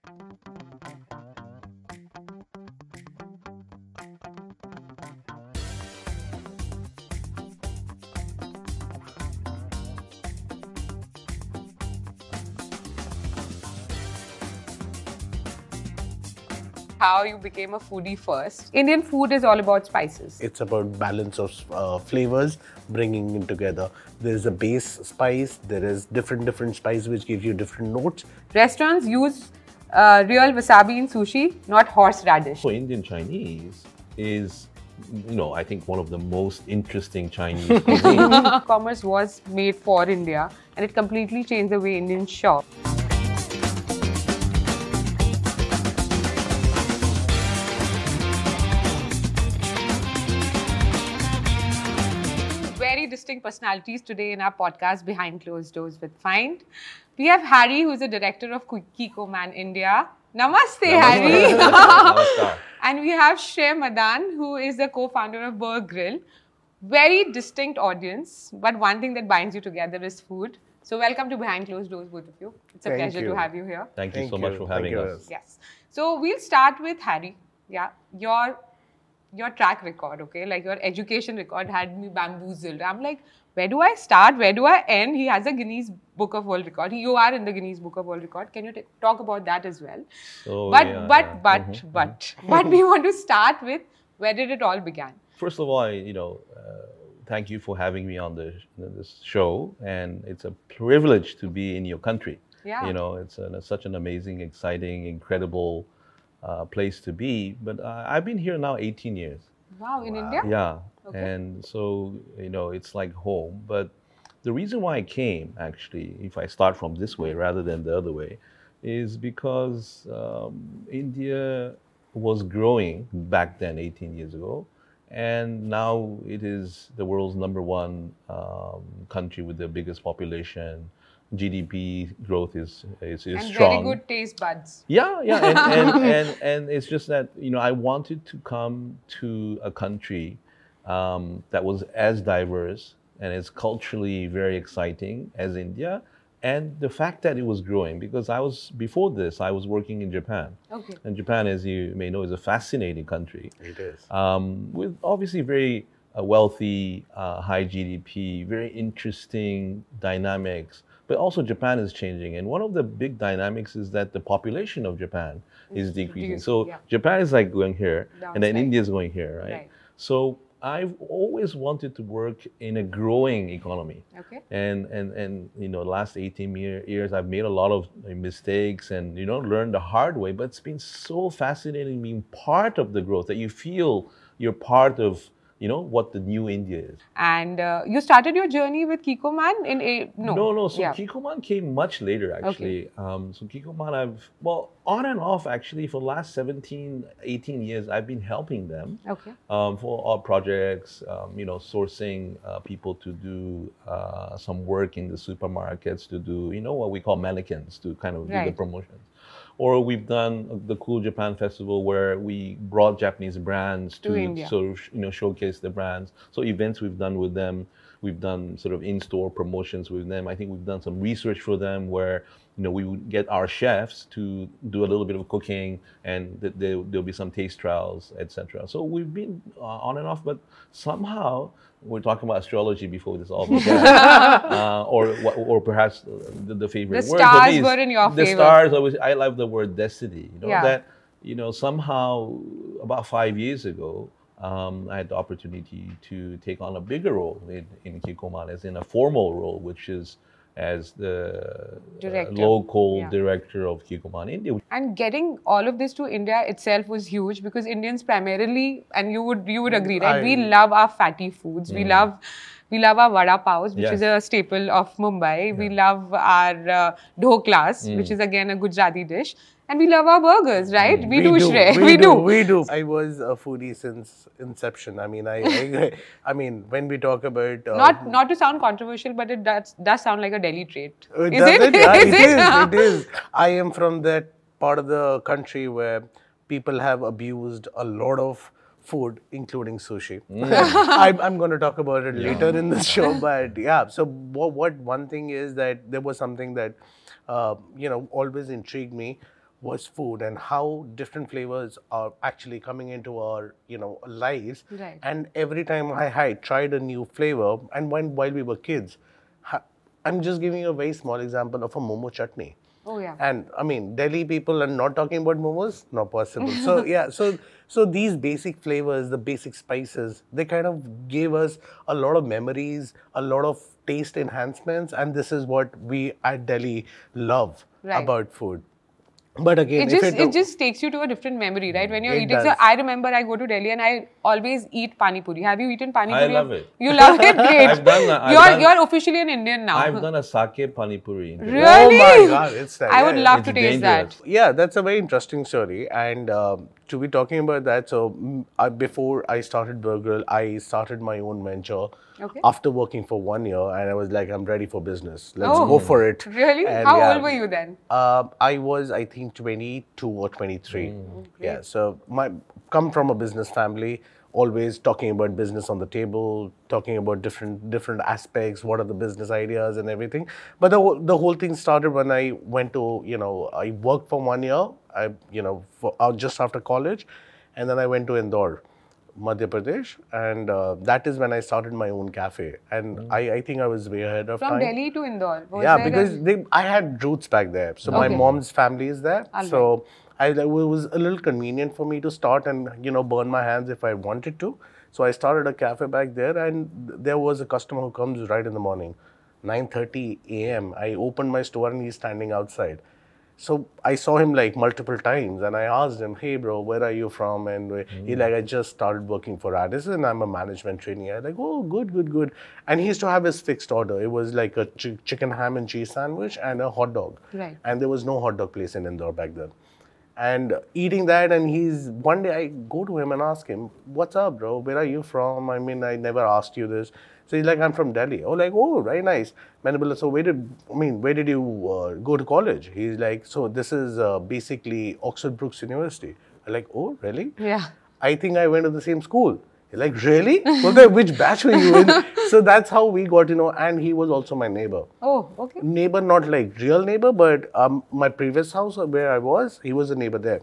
How you became a foodie first. Indian food is all about spices. It's about balance of flavors, bringing it together. There is a base spice, there is different spice which gives you different notes. Restaurants use real wasabi in sushi, not horseradish. So Indian Chinese is, I think one of the most interesting Chinese cuisine. Commerce was made for India and it completely changed the way Indians shop. Very distinct personalities today in our podcast Behind Closed Doors with Find. We have Harry, who is the director of Kikoman India. Namaste, Harry. Namaskar. And we have Shrey Madan, who is the co-founder of Burger Grill. Very distinct audience, but one thing that binds you together is food. So welcome to Behind Closed Doors, both of you. It's a pleasure to have you here. Thank you so much for having us. Yes. So we'll start with Harry. Yeah, your track record, okay? Like your education record had me bamboozled. I'm like, where do I start? Where do I end? He has a Guinness Book of World Record. You are in the Guinness Book of World Record. Can you talk about that as well? So, but we want to start with where did it all begin? First of all, thank you for having me on this show, and it's a privilege to be in your country. Yeah. It's such an amazing, exciting, incredible place to be. But I've been here now 18 years. Wow, in India? Yeah. Okay. And so, it's like home. But the reason why I came, actually, if I start from this way rather than the other way, is because India was growing back then, 18 years ago. And now it is the world's #1 country with the biggest population. GDP growth is and strong. Very good taste buds. Yeah, and it's just that I wanted to come to a country that was as diverse and as culturally very exciting as India, and the fact that it was growing, because before this I was working in Japan. Okay. And Japan, as you may know, is a fascinating country. It is. With obviously very wealthy, high GDP, very interesting dynamics. But also Japan is changing. And one of the big dynamics is that the population of Japan is decreasing. So Japan is like going here, and then India is going here, right? So I've always wanted to work in a growing economy. Okay. And the last 18 years, I've made a lot of mistakes and, learned the hard way. But it's been so fascinating being part of the growth that you feel you're part of what the new India is. And you started your journey with Kikoman in No. So Kikoman came much later, actually. Okay. So Kikoman, on and off, actually, for the last 17, 18 years, I've been helping them. Okay. For all projects, sourcing people to do some work in the supermarkets, to do, what we call mannequins, to kind of do the promotions. Or we've done the Cool Japan Festival, where we brought Japanese brands to sort of, showcase the brands. So events we've done with them, we've done sort of in-store promotions with them. I think we've done some research for them where, we would get our chefs to do a little bit of cooking, and there'll be some taste trials, etc. So we've been on and off, but somehow we're talking about astrology before this all began, or perhaps the favorite the word. Stars were in your favor. The stars always. I love the word destiny. Yeah. That somehow about 5 years ago, I had the opportunity to take on a bigger role in Kikoman, as in a formal role, which is as the local director of Kikoman India. And getting all of this to India itself was huge, because Indians primarily, and you would agree, right? We love our fatty foods. We love our vada paos, which is a staple of Mumbai. Yeah. We love our dhoklas, which is again a Gujarati dish. And we love our burgers, right? We do, Shrey. We do. I was a foodie since inception. I mean, I mean, when we talk about not to sound controversial, but it does sound like a Delhi trait. Is it? It is. I am from that part of the country where people have abused a lot of food, including sushi. I'm going to talk about it later in the show, but yeah. So what one thing is that there was something that always intrigued me. was food and how different flavors are actually coming into our, lives. Right. And every time I tried a new flavor, and while we were kids, I'm just giving you a very small example of a momo chutney. Oh yeah. And I mean, Delhi people are not talking about momos, not possible. So yeah, so these basic flavors, the basic spices, they kind of gave us a lot of memories, a lot of taste enhancements, and this is what we at Delhi love about food. But again, it just takes you to a different memory, right? When you're eating. Does. So I remember I go to Delhi and I always eat pani puri. Have you eaten pani puri? I love it. You love it? Great. You're officially an Indian now. I've done a sake pani puri. Really? Oh my God, it's that. I would love to taste dangerous. that. Yeah, that's a very interesting story. And to be talking about that, so before I started Burger, I started my own venture. Okay. After working for 1 year, and I was like, I'm ready for business. Let's go for it. Really? And How old were you then? I was, I think, 22 or 23. Yeah, so come from a business family, always talking about business on the table, talking about different aspects, what are the business ideas and everything. But the whole thing started when I went to, I worked for 1 year, just after college, and then I went to Indore, Madhya Pradesh, and that is when I started my own cafe. And I think I was way ahead of time. From Delhi to Indore? Because I had roots back there. So my mom's family is there. So it was a little convenient for me to start and, burn my hands if I wanted to. So I started a cafe back there, and there was a customer who comes right in the morning, 9:30 a.m. I opened my store and he's standing outside. So I saw him like multiple times, and I asked him, "Hey bro, where are you from?" And he like, "I just started working for Addison. I'm a management trainee." I like, "Oh, good." And he used to have his fixed order. It was like a chicken ham and cheese sandwich and a hot dog. Right. And there was no hot dog place in Indore back then. And eating that, and one day I go to him and ask him, "What's up, bro? Where are you from? I mean, I never asked you this." So he's like, "I'm from Delhi." Oh, like, "Oh, very nice." So where did you go to college? He's like, "So this is basically Oxford Brookes University." I'm like, "Oh, really?" Yeah. I think I went to the same school. He's like, "Really? Okay, which batch were you in?" So that's how we got to know. And he was also my neighbor. Oh, okay. Neighbor, not like real neighbor, but my previous house where I was, he was a neighbor there.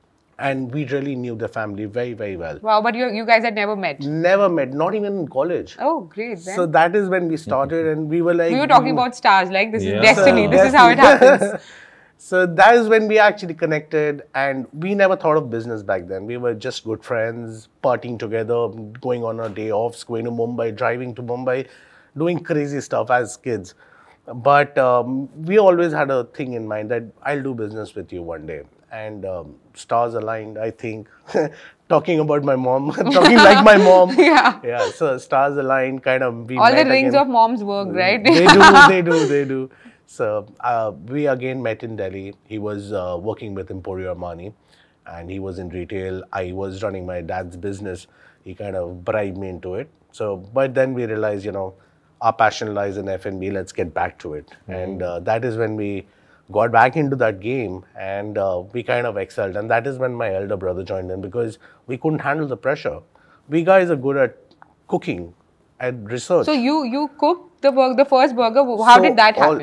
And we really knew the family very, very well. Wow, but you guys had never met? Never met, not even in college. Oh, great. Then. So that is when we started, and we were like... We were talking about stars, like this is destiny, this is how it happens. So that is when we actually connected, and we never thought of business back then. We were just good friends, partying together, going on our day offs, going to Mumbai, driving to Mumbai, doing crazy stuff as kids. But we always had a thing in mind that I'll do business with you one day. And stars aligned, I think. Talking about my mom, talking like my mom. Yeah. So stars aligned, kind of. All the rings of mom's work, right? They do. So we again met in Delhi. He was working with Emporio Armani, and he was in retail. I was running my dad's business. He kind of bribed me into it. So, but then we realized, our passion lies in F&B. Let's get back to it. And that is when we got back into that game, and we kind of excelled. And that is when my elder brother joined in, because we couldn't handle the pressure. We guys are good at cooking and research. So you cooked the first burger. How did that happen?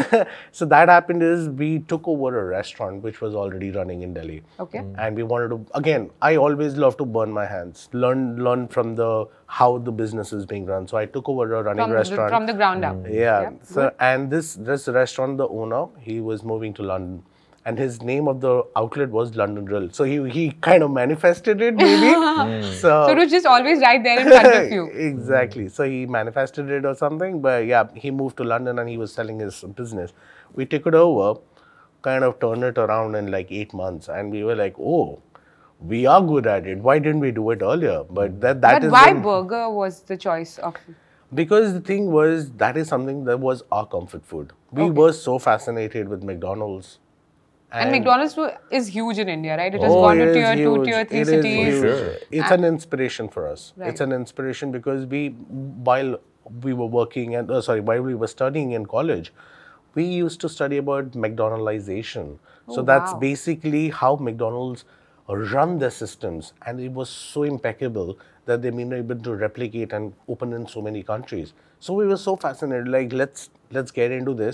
So that happened is we took over a restaurant which was already running in Delhi. Okay. And we wanted to, again, I always love to burn my hands, learn from how the business is being run. So I took over a running restaurant. From the ground up. Yeah. So, and this restaurant, the owner, he was moving to London. And his name of the outlet was London Grill. So he kind of manifested it, maybe. So it was just always right there in front of you. Exactly. So he manifested it or something. But yeah, he moved to London and he was selling his business. We took it over, kind of turned it around in like 8 months. And we were like, oh, we are good at it. Why didn't we do it earlier? But But why burger was the choice of... Because the thing was, that is something that was our comfort food. We were so fascinated with McDonald's. And McDonald's is huge in India, right? It has gone to tier 2, tier 3 cities. Sure. It's an inspiration for us. Right. It's an inspiration because while we were working and while we were studying in college, we used to study about McDonaldization. So that's basically how McDonald's run their systems, and it was so impeccable that they've been able to replicate and open in so many countries. So we were so fascinated, like let's get into this.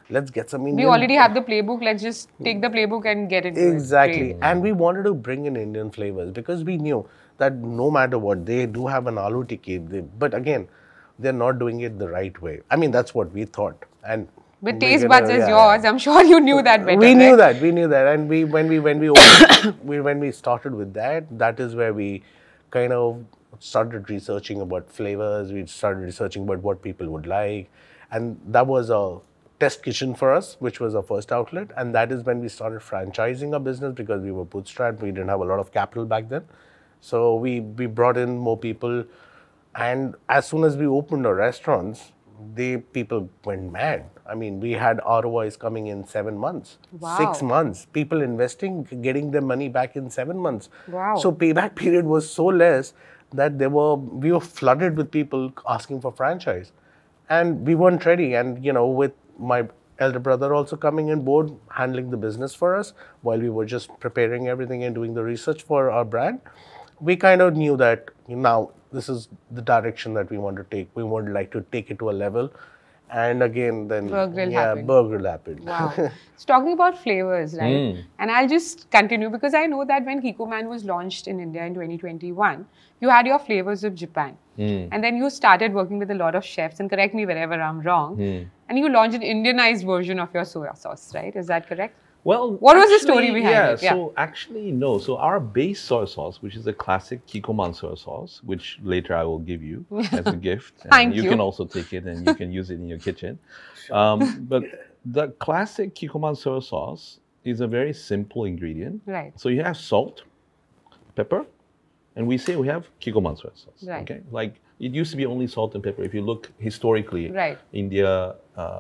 let's get some Indian. We already have the playbook. Let's just take the playbook and get it. Exactly. And we wanted to bring in Indian flavors because we knew that no matter what, they do have an aloo tikki. But again, they're not doing it the right way. I mean, that's what we thought. And with taste buds as yours, I'm sure you knew that better. We knew that. We knew that. And when we opened, when we started with that, that is where we kind of started researching about flavors. We started researching about what people would like. And that was a test kitchen for us, which was our first outlet. And that is when we started franchising our business because we were bootstrapped. We didn't have a lot of capital back then. So we brought in more people. And as soon as we opened our restaurants, people went mad. I mean, we had ROIs coming in 7 months, 6 months, people investing, getting their money back in 7 months. Wow. So payback period was so less that we were flooded with people asking for franchise. And we weren't ready. And, with my elder brother also coming on board, handling the business for us, while we were just preparing everything and doing the research for our brand, we kind of knew that now this is the direction that we want to take. We would like to take it to a level. And again, then Burger happened. Wow. So talking about flavors, right? And I'll just continue because I know that when Kikkoman was launched in India in 2021, you had your flavors of Japan. And then you started working with a lot of chefs, and correct me wherever I'm wrong, and you launched an Indianized version of your soya sauce, right? Is that correct? Well, what was the story behind it? Yeah, so actually, no. So our base soy sauce, which is a classic Kikkoman soy sauce, which later I will give you as a gift. And Thank you. You can also take it and you can use it in your kitchen. But the classic Kikkoman soy sauce is a very simple ingredient. Right. So you have salt, pepper, and we say we have Kikkoman soy sauce. Right. Okay. Like it used to be only salt and pepper. If you look historically, right. India,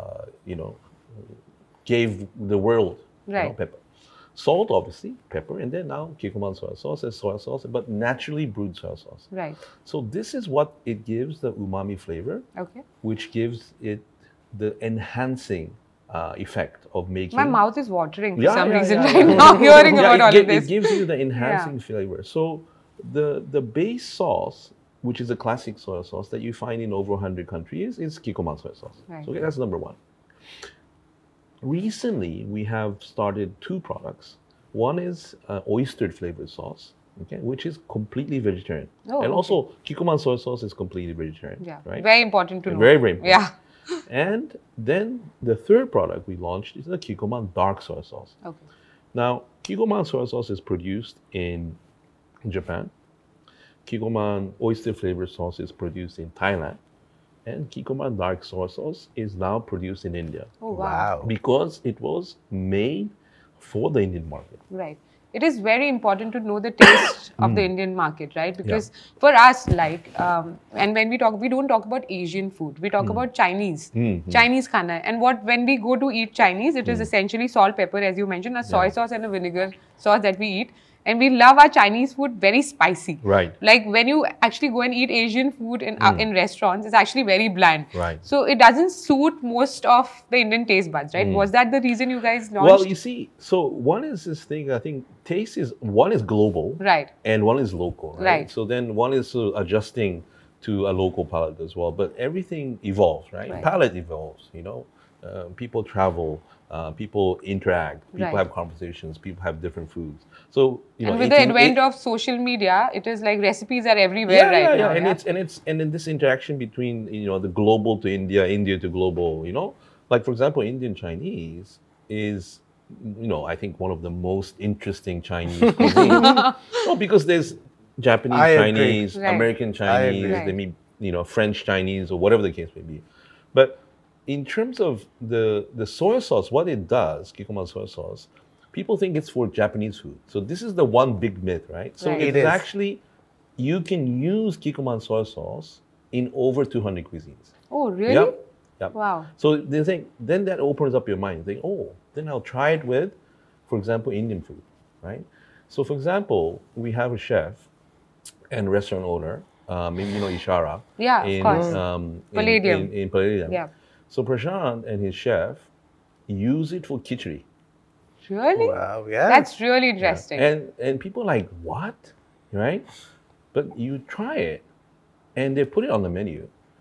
gave the world. Right. Pepper. Salt, obviously, pepper, and then now Kikkoman soy sauce, but naturally brewed soy sauce. Right. So this is what it gives the umami flavor, which gives it the enhancing effect of making. My mouth is watering for some reason right now, hearing about all of this. It gives you the enhancing flavor. So the base sauce, which is a classic soy sauce that you find in over 100 countries, is Kikkoman soy sauce. Right. So that's number one. Recently, we have started 2 products. One is oyster flavored sauce, which is completely vegetarian. And also, Kikkoman soy sauce is completely vegetarian. Yeah, right? Very important to know. Very, very important. Yeah. And then the third product we launched is the Kikkoman dark soy sauce. Okay. Now, Kikkoman soy sauce is produced in Japan. Kikkoman oyster flavored sauce is produced in Thailand. And Kikkoman dark soy sauce is now produced in India. Oh, wow. Because it was made for the Indian market. Right. It is very important to know the taste of the Indian market, right? Because for us, and when we don't talk about Asian food, we talk about Chinese, Chinese khana. And when we go to eat Chinese, it is essentially salt, pepper, as you mentioned, a soy sauce and a vinegar sauce that we eat. And we love our Chinese food very spicy. Right. Like when you actually go and eat Asian food in restaurants, it's actually very bland. Right. So it doesn't suit most of the Indian taste buds, right? Was that the reason you guys launched? Well, you see, so one is this thing, I think one is global. Right. And one is local. Right. So then one is adjusting to a local palate as well. But everything evolves, right? Palate evolves, people travel. People interact, people have conversations, people have different foods. So, and with the advent of social media, it is like recipes are everywhere now. And in this interaction between, the global to India, India to global, like for example, Indian Chinese is, I think one of the most interesting Chinese cuisines. Because there's Japanese Chinese, American Chinese, they mean, French Chinese or whatever the case may be. But in terms of the soy sauce, what it does, Kikkoman soy sauce, people think it's for Japanese food. So this is the one big myth, right? So it's actually, you can use Kikkoman soy sauce in over 200 cuisines. Oh, really? Yep. Wow. So they think, then that opens up your mind. You think, then I'll try it with, for example, Indian food, right? So for example, we have a chef and restaurant owner, maybe Ishara. Yeah, of course. Palladium. In Palladium. Yeah. So Prashant and his chef use it for khichdi. Really? Wow, yeah. That's really interesting. Yeah. And people are like, what? Right? But you try it, and they put it on the menu,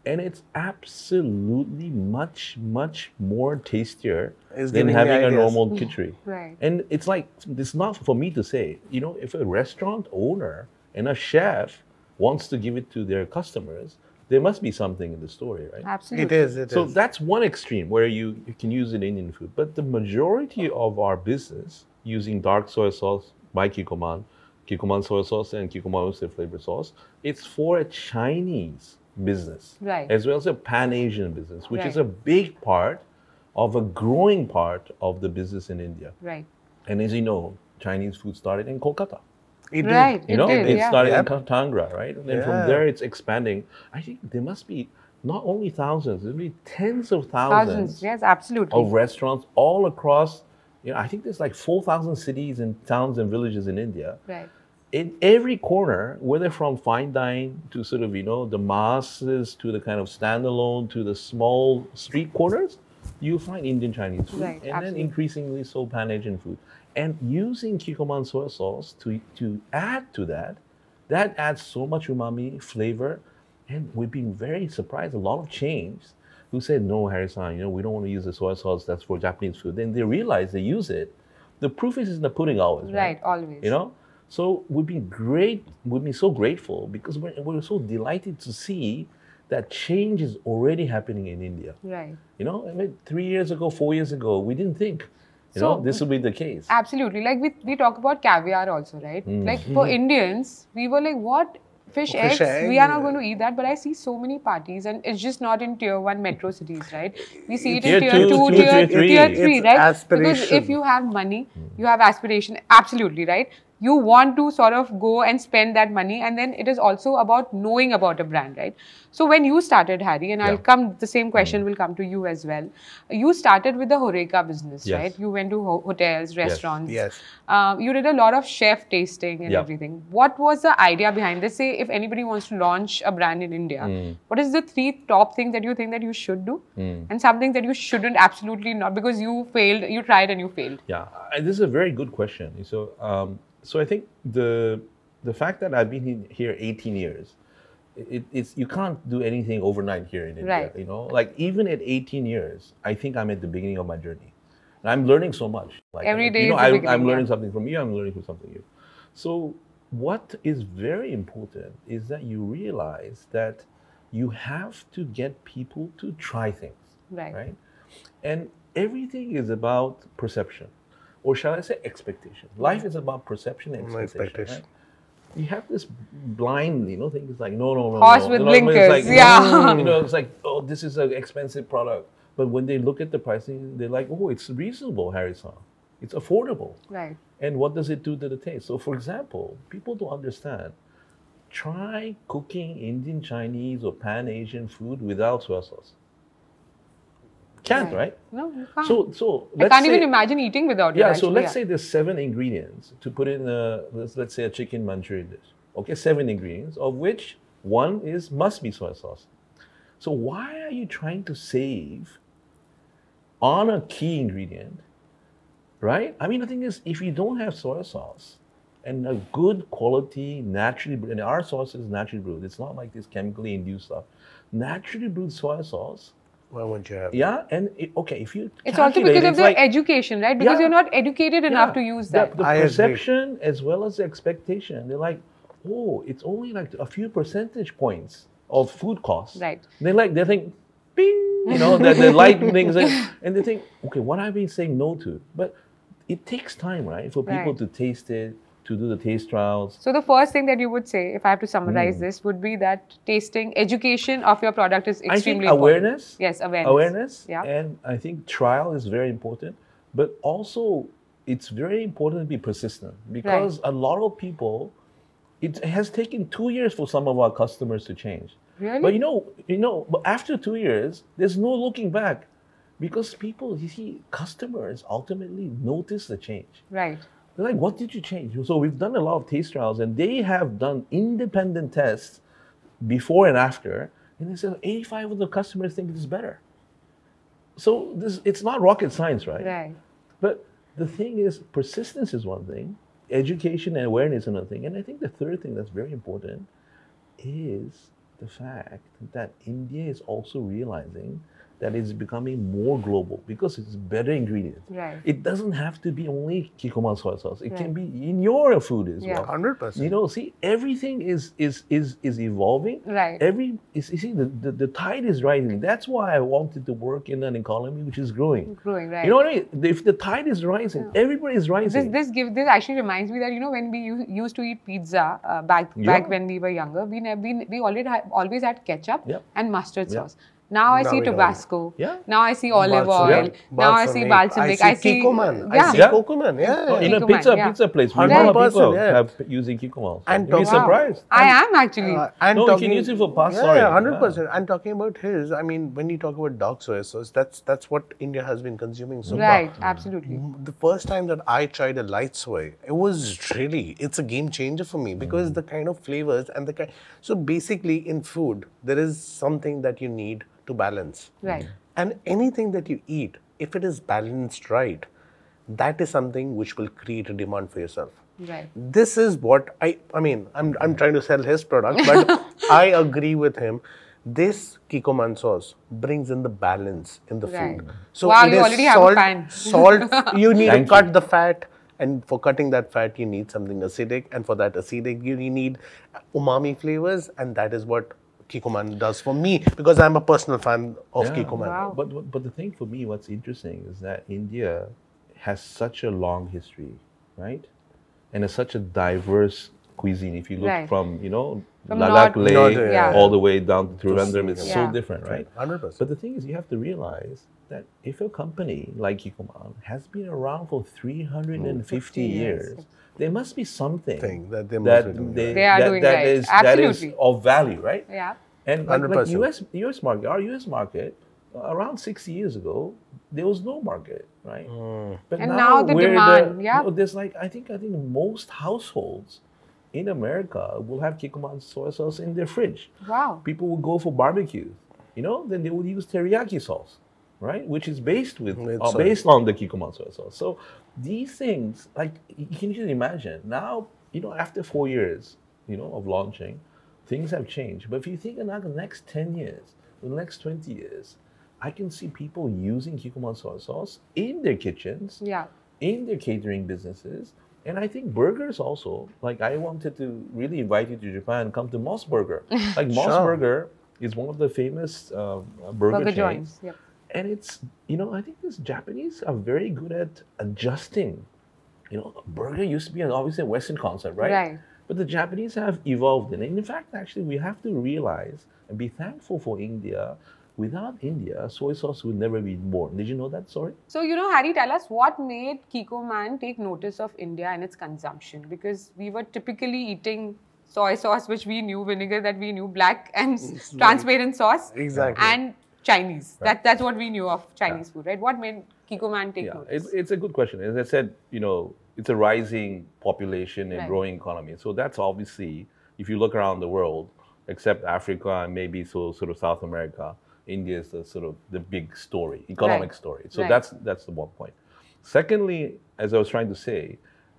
and it's absolutely much more tastier It's than giving me having a ideas. normal khichdi. Right. And it's like, it's not for me to say, you know, if a restaurant owner and a chef wants to give it to their customers, there must be something in the story, right? Absolutely. It is. So that's one extreme where you can use it in Indian food. But the majority of our business using dark soy sauce by Kikkoman, Kikkoman soy sauce and Kikkoman oyster flavor sauce, it's for a Chinese business, Right. as well as a Pan-Asian business, which is Right. a big part of a growing part of the business in India. Right. And as you know, Chinese food started in Kolkata. It did. Right. You know, did, it yeah. started Yep. in Tangra, right? And then Yeah. from there, it's expanding. I think there must be not only thousands, there'll be tens of thousands Yes, absolutely. of restaurants all across. You know, I think there's like 4,000 cities and towns and villages in India. Right. In every corner, whether from fine dine to sort of, you know, the masses to the kind of standalone to the small street corners, you find Indian Chinese food, Right, and absolutely. then increasingly so Pan-Asian food. And using Kikkoman soy sauce to add to that, that adds so much umami flavor. And we've been very surprised. A lot of chains who said, no, Harry-san, you know, we don't want to use the soy sauce, that's for Japanese food. Then they realize they use it. The proof is in the pudding always, Right, always. You know? So we've been so grateful because we're so delighted to see that change is already happening in India. Right. You know, I mean, 3 years ago, 4 years ago, we didn't think, you So- know, this would be the case. Absolutely. Like we talk about caviar also, right? Like for Indians, we were like, what? Fish eggs? egg, We are not yeah. going to eat that. But I see so many parties, and it's just not in tier 1 metro cities, right? We see it in Tier tier 2, two, tier tier 3. 3, It's right? Because aspiration. if you have money, you have aspiration, absolutely, right? You want to sort of go and spend that money, and then it is also about knowing about a brand, right? So when you started, Harry, and the same question will come to you as well. You started with the Horeca business, Yes. right? You went to hotels, restaurants. Yes. You did a lot of chef tasting and Yeah. everything. What was the idea behind this? Say, if anybody wants to launch a brand in India, what is the 3 top things that you think that you should do, and something that you shouldn't absolutely not because you failed, you tried and you failed? Yeah, this is a very good question. So I think the fact that I've been here 18 years, it's you can't do anything overnight here in India. Right. You know, like even at 18 years, I think I'm at the beginning of my journey, and I'm learning so much. Like Every day you know, is the I'm beginning, learning yeah. something from you. I'm learning from something from you. So what is very important is that you realize that you have to get people to try things. Right. And everything is about perception, or shall I say expectation. Life is about perception and expectation. Expectation. Right? You have this blind, you know, thing. It's like, no. Horse no. with You know, it's blinkers, like, yeah. You know, it's like, oh, this is an expensive product. But when they look at the pricing, they're like, oh, it's reasonable, Harry-san. It's affordable. Right. And what does it do to the taste? So, for example, people don't understand. Try cooking Indian, Chinese, or Pan-Asian food without soy sauce. Can't, right? No, you can't. So I let's can't say, even imagine eating without it. Yeah, so actually, let's say there's 7 ingredients to put in let's say a chicken Manchurian dish. Okay, 7 ingredients, of which 1 must be soy sauce. So why are you trying to save on a key ingredient, right? I mean, the thing is, if you don't have soy sauce and a good quality naturally brewed, and our sauce is naturally brewed, it's not like this chemically induced stuff. Naturally brewed soy sauce. Why won't you have? Yeah, and if you it's also calculate, because of it's the like- education, right? Because Yeah. you're not educated enough to use that. The I agree. perception as well as the expectation. They're like, oh, it's only like a few percentage points of food costs. Right. They think, bing, you know, the light things, and they think, okay, what have I been saying no to? But it takes time, right, for people Right. to taste it, to do the taste trials. So the first thing that you would say, if I have to summarize this, would be that tasting, education of your product is I think extremely important. awareness. Yes, awareness. Awareness. Yeah. And I think trial is very important. But also, it's very important to be persistent because a lot of people, it has taken 2 years for some of our customers to change. Really? But but after 2 years, there's no looking back because people, you see, customers ultimately notice the change. Right. They're like, what did you change? So we've done a lot of taste trials and they have done independent tests before and after. And they said 85 of the customers think it's better. So it's not rocket science, right? Right. But the thing is, persistence is one thing, education and awareness is another thing. And I think the third thing that's very important is the fact that India is also realizing that it's becoming more global because it's better ingredients. Right. It doesn't have to be only Kikkoman soy sauce. It can be in your food as well. 100%. You know, see, everything is evolving. Right. You see, the tide is rising. That's why I wanted to work in an economy which is growing. Growing, right. You know what I mean? If the tide is rising, everybody is rising. This actually reminds me that, you know, when we used to eat pizza back when we were younger, we always had ketchup and mustard sauce. Now I see Tabasco. Now I see olive oil. Now I see balsamic. I see Kikkoman. I see Kikkoman. Yeah. In a pizza place, we know people have using Kikkoman. And you'd be surprised. I am actually. You can use it for pasta. Yeah, 100%. And talking about his, I mean, when you talk about dark soy sauce, that's what India has been consuming so far. Right, absolutely. The first time that I tried a light soy, it's a game changer for me because the kind of flavors and so basically in food, there is something that you need to balance. Right. And anything that you eat, if it is balanced right, that is something which will create a demand for yourself. Right. This is what I'm trying to sell his product, but I agree with him. This Kikkoman sauce brings in the balance in the food. So wow, you already have a fan. Salt, you need to cut the fat. And for cutting that fat, you need something acidic. And for that acidic, you need umami flavors. And that is what Kikkoman does for me, because I'm a personal fan of Kikkoman. Wow. But the thing for me, what's interesting is that India has such a long history, right? And such a diverse cuisine. If you look from, you know, Ladakh all the way down to Trivandrum, it's so different, right? 100%. But the thing is, you have to realize that if a company like Kikkoman has been around for 350 years, there must be something that is of value, right? Yeah. And like US market, our US market, around 60 years ago, there was no market, right? But and now the demand, there's like I think most households in America will have Kikkoman soy sauce in their fridge. Wow. People will go for barbecue, you know, then they would use teriyaki sauce, right? Which is based on the Kikkoman soy sauce. So these things, like, you can just imagine now, you know, after 4 years, you know, of launching, things have changed. But if you think about the next 10 years, the next 20 years, I can see people using Kikkoman soy sauce in their kitchens, in their catering businesses. And I think burgers also, like, I wanted to really invite you to Japan, come to Moss Burger. Like, Moss Burger is one of the famous burger chains. Yep. And it's, you know, I think these Japanese are very good at adjusting. You know, a burger used to be obviously a Western concept, right? Right. But the Japanese have evolved in it. In fact, actually, we have to realize and be thankful for India. Without India, soy sauce would never be born. Did you know that story? So, you know, Harry, tell us what made Kikkoman take notice of India and its consumption? Because we were typically eating soy sauce, which we knew, vinegar that we knew, black and transparent sauce. Exactly. And Chinese. That's what we knew of Chinese food, right? What made Kikkoman take notice? It's a good question. As I said, you know, it's a rising population and growing economy. So that's obviously, if you look around the world, except Africa and maybe sort of South America, India is the big story, economic story. So that's the one point. Secondly, as I was trying to say,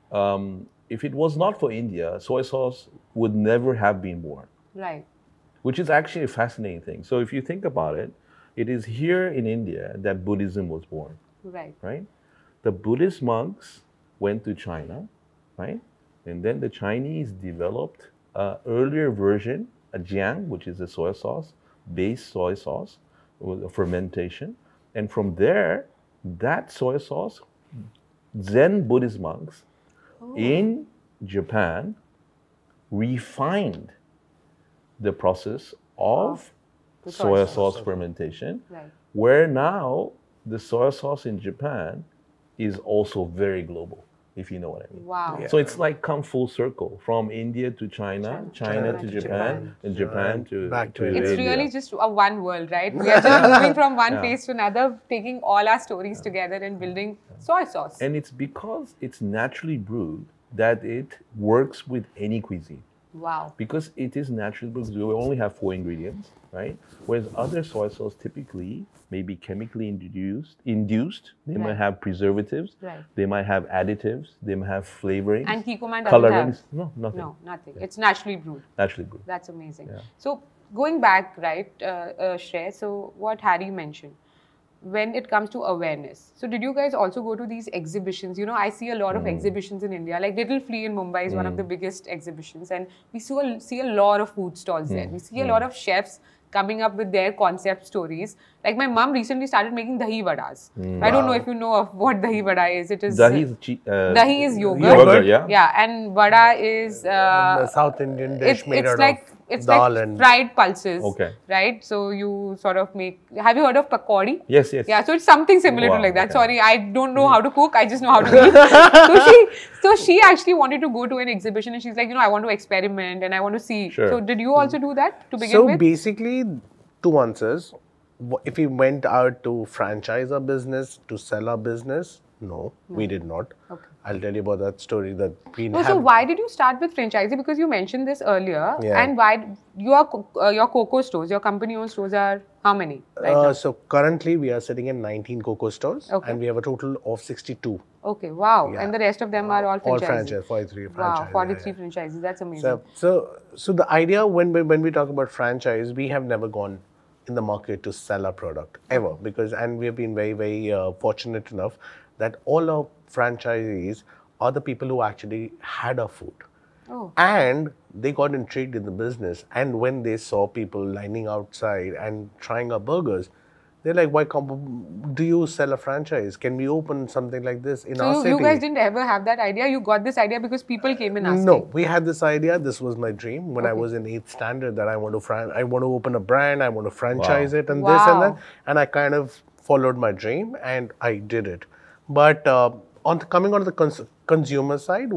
if it was not for India, soy sauce would never have been born. Right. Which is actually a fascinating thing. So if you think about it, it is here in India that Buddhism was born. Right. Right? The Buddhist monks went to China, right? And then the Chinese developed an earlier version, a jiang, which is a soy sauce, based soy sauce with a fermentation. And from there, that soy sauce, Zen Buddhist monks in Japan refined the process of soy sauce fermentation, where now the soy sauce in Japan is also very global, if you know what I mean. Wow. Yeah. So it's like come full circle from India to China to Japan, and Japan to India. It's really just a one world, right? We are just moving from one place to another, taking all our stories together and building soy sauce. And it's because it's naturally brewed that it works with any cuisine. Wow. Because it is naturally brewed, we only have 4 ingredients, right? Whereas other soy sauce typically may be chemically induced. They might have preservatives. Right. They might have additives. They might have flavorings. And Kikkoman doesn't colorings. have? No, nothing. No, nothing. It's naturally brewed. Naturally brewed. That's amazing. Yeah. So going back, right, Shrey, so what Harry mentioned, when it comes to awareness. So did you guys also go to these exhibitions? You know, I see a lot of exhibitions in India. Like Little Flea in Mumbai is one of the biggest exhibitions. And we see a lot of food stalls there. We see a lot of chefs coming up with their concept stories. Like my mom recently started making dahi vadas. I don't know if you know of what dahi vada is. It is dahi is yogurt. Yogurt, yeah. Yeah, and vada is the South Indian dish made out of it's dal like and fried pulses. Okay. Right? So you sort of make. Have you heard of pakodi? Yes, yes. Yeah, so it's something similar to like that. Okay. Sorry, I don't know how to cook. I just know how to eat. So she actually wanted to go to an exhibition, and she's like, you know, I want to experiment and I want to see. Sure. So did you also do that to begin with? So basically, two answers. If we went out to franchise our business, to sell our business, no, we did not. Okay. I'll tell you about that story that we No, so why did you start with franchisee? Because you mentioned this earlier. Yeah. And why your Coco stores, your company-owned stores are how many right now? So currently we are sitting in 19 Coco stores, Okay. and we have a total of 62. Okay, wow. Yeah. And the rest of them are all franchises? All franchise, 43 Wow, franchise. 43 franchises. That's amazing. So the idea when we talk about franchise, we have never gone in the market to sell our product ever, and we have been very fortunate enough that all our franchisees are the people who actually had our food. Oh. And they got intrigued in the business, and when they saw people lining outside and trying our burgers, they're like, why do you sell a franchise? Can we open something like this in our So city? you guys didn't ever have that idea? You got this idea because people came in asking? No, we had this idea. This was my dream when I was in 8th standard, that I want to open a brand, I want to franchise it, and this and that. And I kind of followed my dream, and I did it. But coming on the consumer side,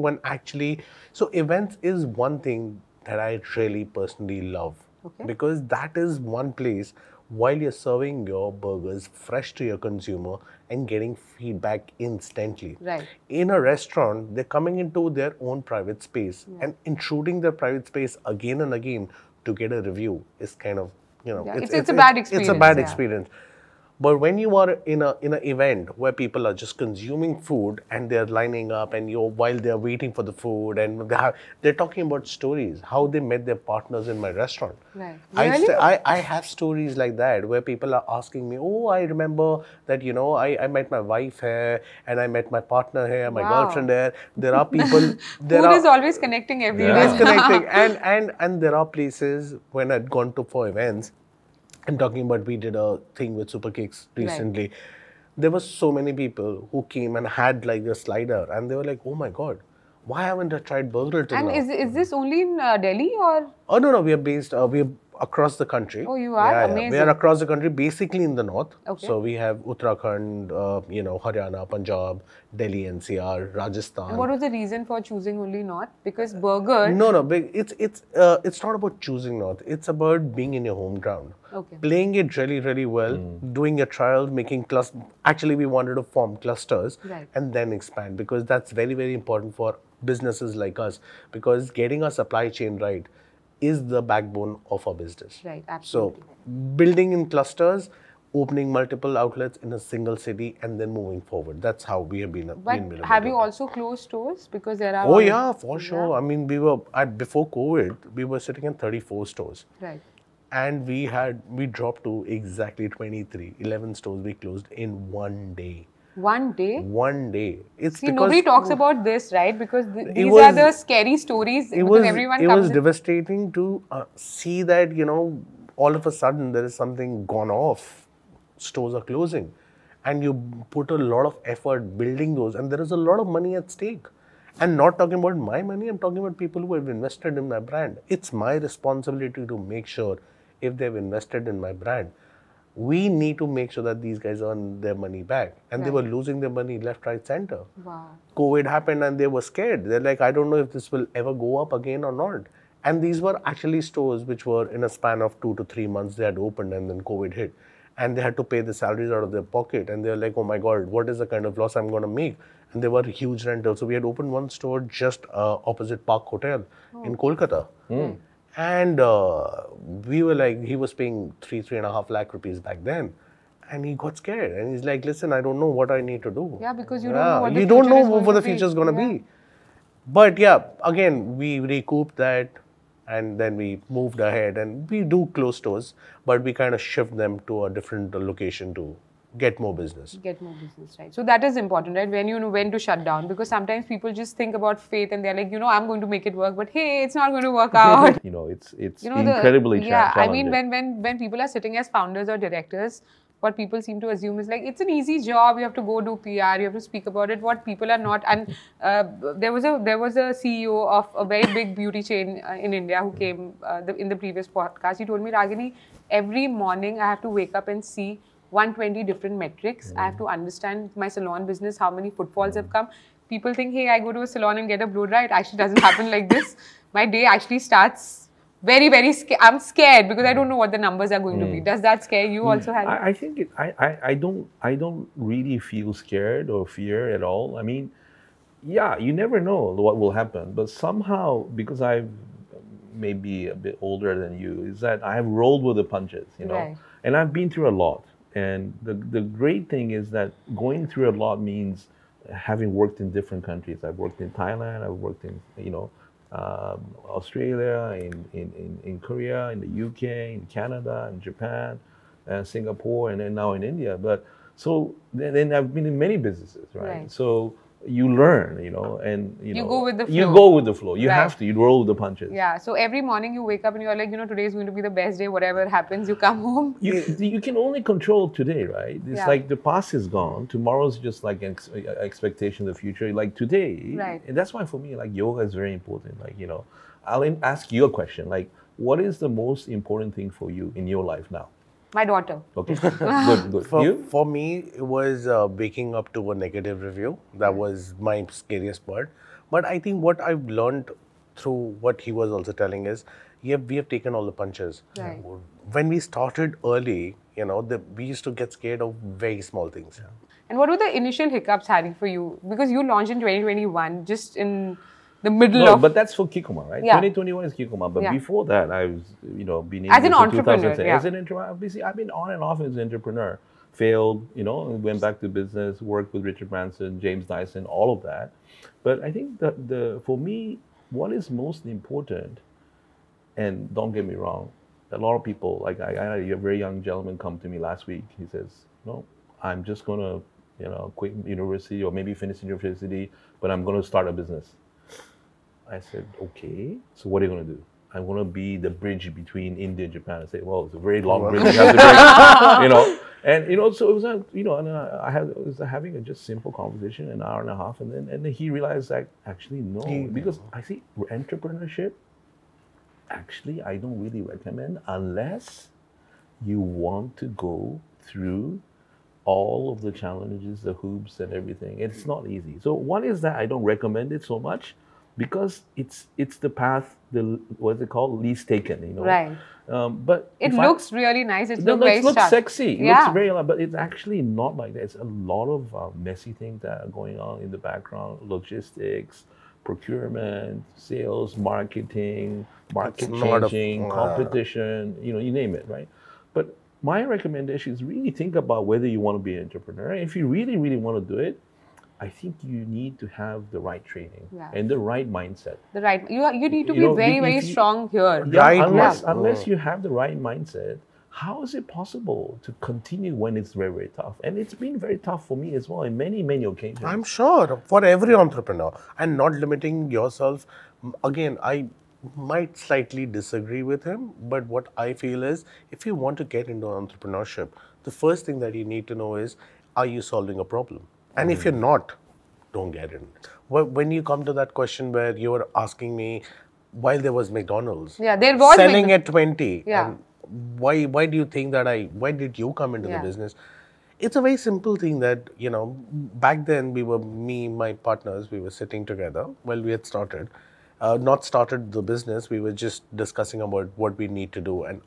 so events is one thing that I really personally love. Okay. Because that is one place while you're serving your burgers fresh to your consumer and getting feedback instantly. Right. In a restaurant, they're coming into their own private space and intruding their private space again and again to get a review is kind of, it's a bad experience. It's a bad experience. But when you are in an event where people are just consuming food and they're lining up, and while they're waiting for the food, and they're talking about stories, how they met their partners in my restaurant. Right. Really? I have stories like that where people are asking me, oh, I remember that, I met my wife here, and I met my partner here, my girlfriend here. There are people. Food is always connecting everyone. It is connecting. and there are places when I'd gone to for events. I'm talking about, we did a thing with Super Cakes recently. Right. There were so many people who came and had like the slider, and they were like, oh my God, why haven't I tried burger till now? And is this only in Delhi or? Oh, no, we are across the country. Oh, you are? Amazing. We are across the country, basically in the north. Okay. So we have Uttarakhand, Haryana, Punjab, Delhi, NCR, Rajasthan. And what was the reason for choosing only north? Because burger. No, it's not about choosing north. It's about being in your home ground. Okay. Playing it really, really well, doing a trial, making clusters. Actually, we wanted to form clusters and then expand, because that's very, very important for businesses like us, because getting our supply chain right is the backbone of our business. Right, absolutely. So, building in clusters, opening multiple outlets in a single city, and then moving forward. That's how we have been. But have you also closed stores? Because there are. Oh, yeah, for sure. Yeah. I mean, before COVID, we were sitting in 34 stores. Right. And we dropped to exactly 23. 11 stores we closed in one day. One day? One day. See, nobody talks about this, right? Because these are the scary stories. It was devastating to see that, all of a sudden there is something gone off. Stores are closing. And you put a lot of effort building those, and there is a lot of money at stake. And not talking about my money, I'm talking about people who have invested in my brand. It's my responsibility to make sure, if they've invested in my brand, we need to make sure that these guys earn their money back. And they were losing their money left, right, center. Wow. COVID happened and they were scared. They're like, I don't know if this will ever go up again or not. And these were actually stores which were in a span of 2 to 3 months they had opened, and then COVID hit. And they had to pay the salaries out of their pocket. And they're like, oh my God, what is the kind of loss I'm going to make? And they were huge rentals. So we had opened one store just opposite Park Hotel in Kolkata. And we were like, he was paying 3.5 lakh rupees back then. And he got scared. And he's like, listen, I don't know what I need to do. Yeah, because you don't know what the future is going to be. But yeah, again, we recouped that. and then we moved ahead, and we do close stores, but we kind of shift them to a different location to get more business. Get more business, right? So that is important, right? When you know when to shut down, because sometimes people just think about faith and they're like, I'm going to make it work, but hey, it's not going to work out. It's incredibly challenging. I mean, when people are sitting as founders or directors, what people seem to assume is like, it's an easy job. You have to go do PR. You have to speak about it. What people are not. And there was a CEO of a very big beauty chain in India who came in the previous podcast. He told me, Ragini, every morning I have to wake up and see 120 different metrics. I have to understand my salon business, how many footfalls have come. People think, hey, I go to a salon and get a blow dry. It actually doesn't happen like this. My day actually starts very, very scared. I'm scared because I don't know what the numbers are going to be. Does that scare you also, Harry? I think I don't really feel scared or fear at all. I mean, yeah, you never know what will happen, but somehow, because I'm maybe a bit older than you, is that I have rolled with the punches, Right. And I've been through a lot. And the great thing is that going through a lot means having worked in different countries. I've worked in Thailand, I've worked in, Australia, in Korea, in the UK, in Canada, in Japan, Singapore, and then now in India. But so then I've been in many businesses, right? So you learn, and you go with the flow. You go with the flow. You have to. You roll with the punches. Yeah. So every morning you wake up and you're like, today is going to be the best day. Whatever happens, you come home. You can only control today, right? It's like the past is gone. Tomorrow's just like an expectation of the future. Like today, right? And that's why for me, like yoga is very important. Like I'll ask you a question. Like, what is the most important thing for you in your life now? My daughter. Okay, good. For me, it was waking up to a negative review. That was my scariest part. But I think what I've learned through what he was also telling is, we have taken all the punches. Right. When we started early, we used to get scared of very small things. Yeah. And what were the initial hiccups, Harry, for you? Because you launched in 2021, just in the middle of... but that's for Kikoman, right? Yeah. 2021 is Kikoman. But before that, I was, been in as an entrepreneur. As an entrepreneur, obviously, I've been on and off as an entrepreneur. Failed, went back to business, worked with Richard Branson, James Dyson, all of that. But I think that for me, what is most important, and don't get me wrong, a lot of people, like I had a very young gentleman come to me last week. He says, no, I'm just going to, quit university or maybe finish university, but I'm going to start a business. I said, okay, so what are you going to do? I'm going to be the bridge between India and Japan. I say, well, it's a very long bridge. You have to break, And, so it was, I was having just simple conversation, an hour and a half. And then he realized that actually, no, because I see entrepreneurship, actually, I don't really recommend unless you want to go through all of the challenges, the hoops and everything. It's not easy. So one is that I don't recommend it so much, because it's the path, what's it called, least taken, Right. But it looks really nice. It looks sexy. It looks very, but it's actually not like that. It's a lot of messy things that are going on in the background: logistics, procurement, sales, marketing, market changing, competition. You name it, right? But my recommendation is really think about whether you want to be an entrepreneur. If you really, really want to do it, I think you need to have the right training and the right mindset. You need to be very, very strong here. Yeah, unless you have the right mindset, how is it possible to continue when it's very, very tough? And it's been very tough for me as well in many, many occasions. I'm sure for every entrepreneur, and not limiting yourself. Again, I might slightly disagree with him, but what I feel is, if you want to get into entrepreneurship, the first thing that you need to know is, are you solving a problem? And if you're not, don't get in. When you come to that question where you were asking me, while there was McDonald's, there was selling at 20, and why do you think that why did you come into the business? It's a very simple thing that, back then my partners, we were sitting together while we had started. Not started the business, we were just discussing about what we need to do and,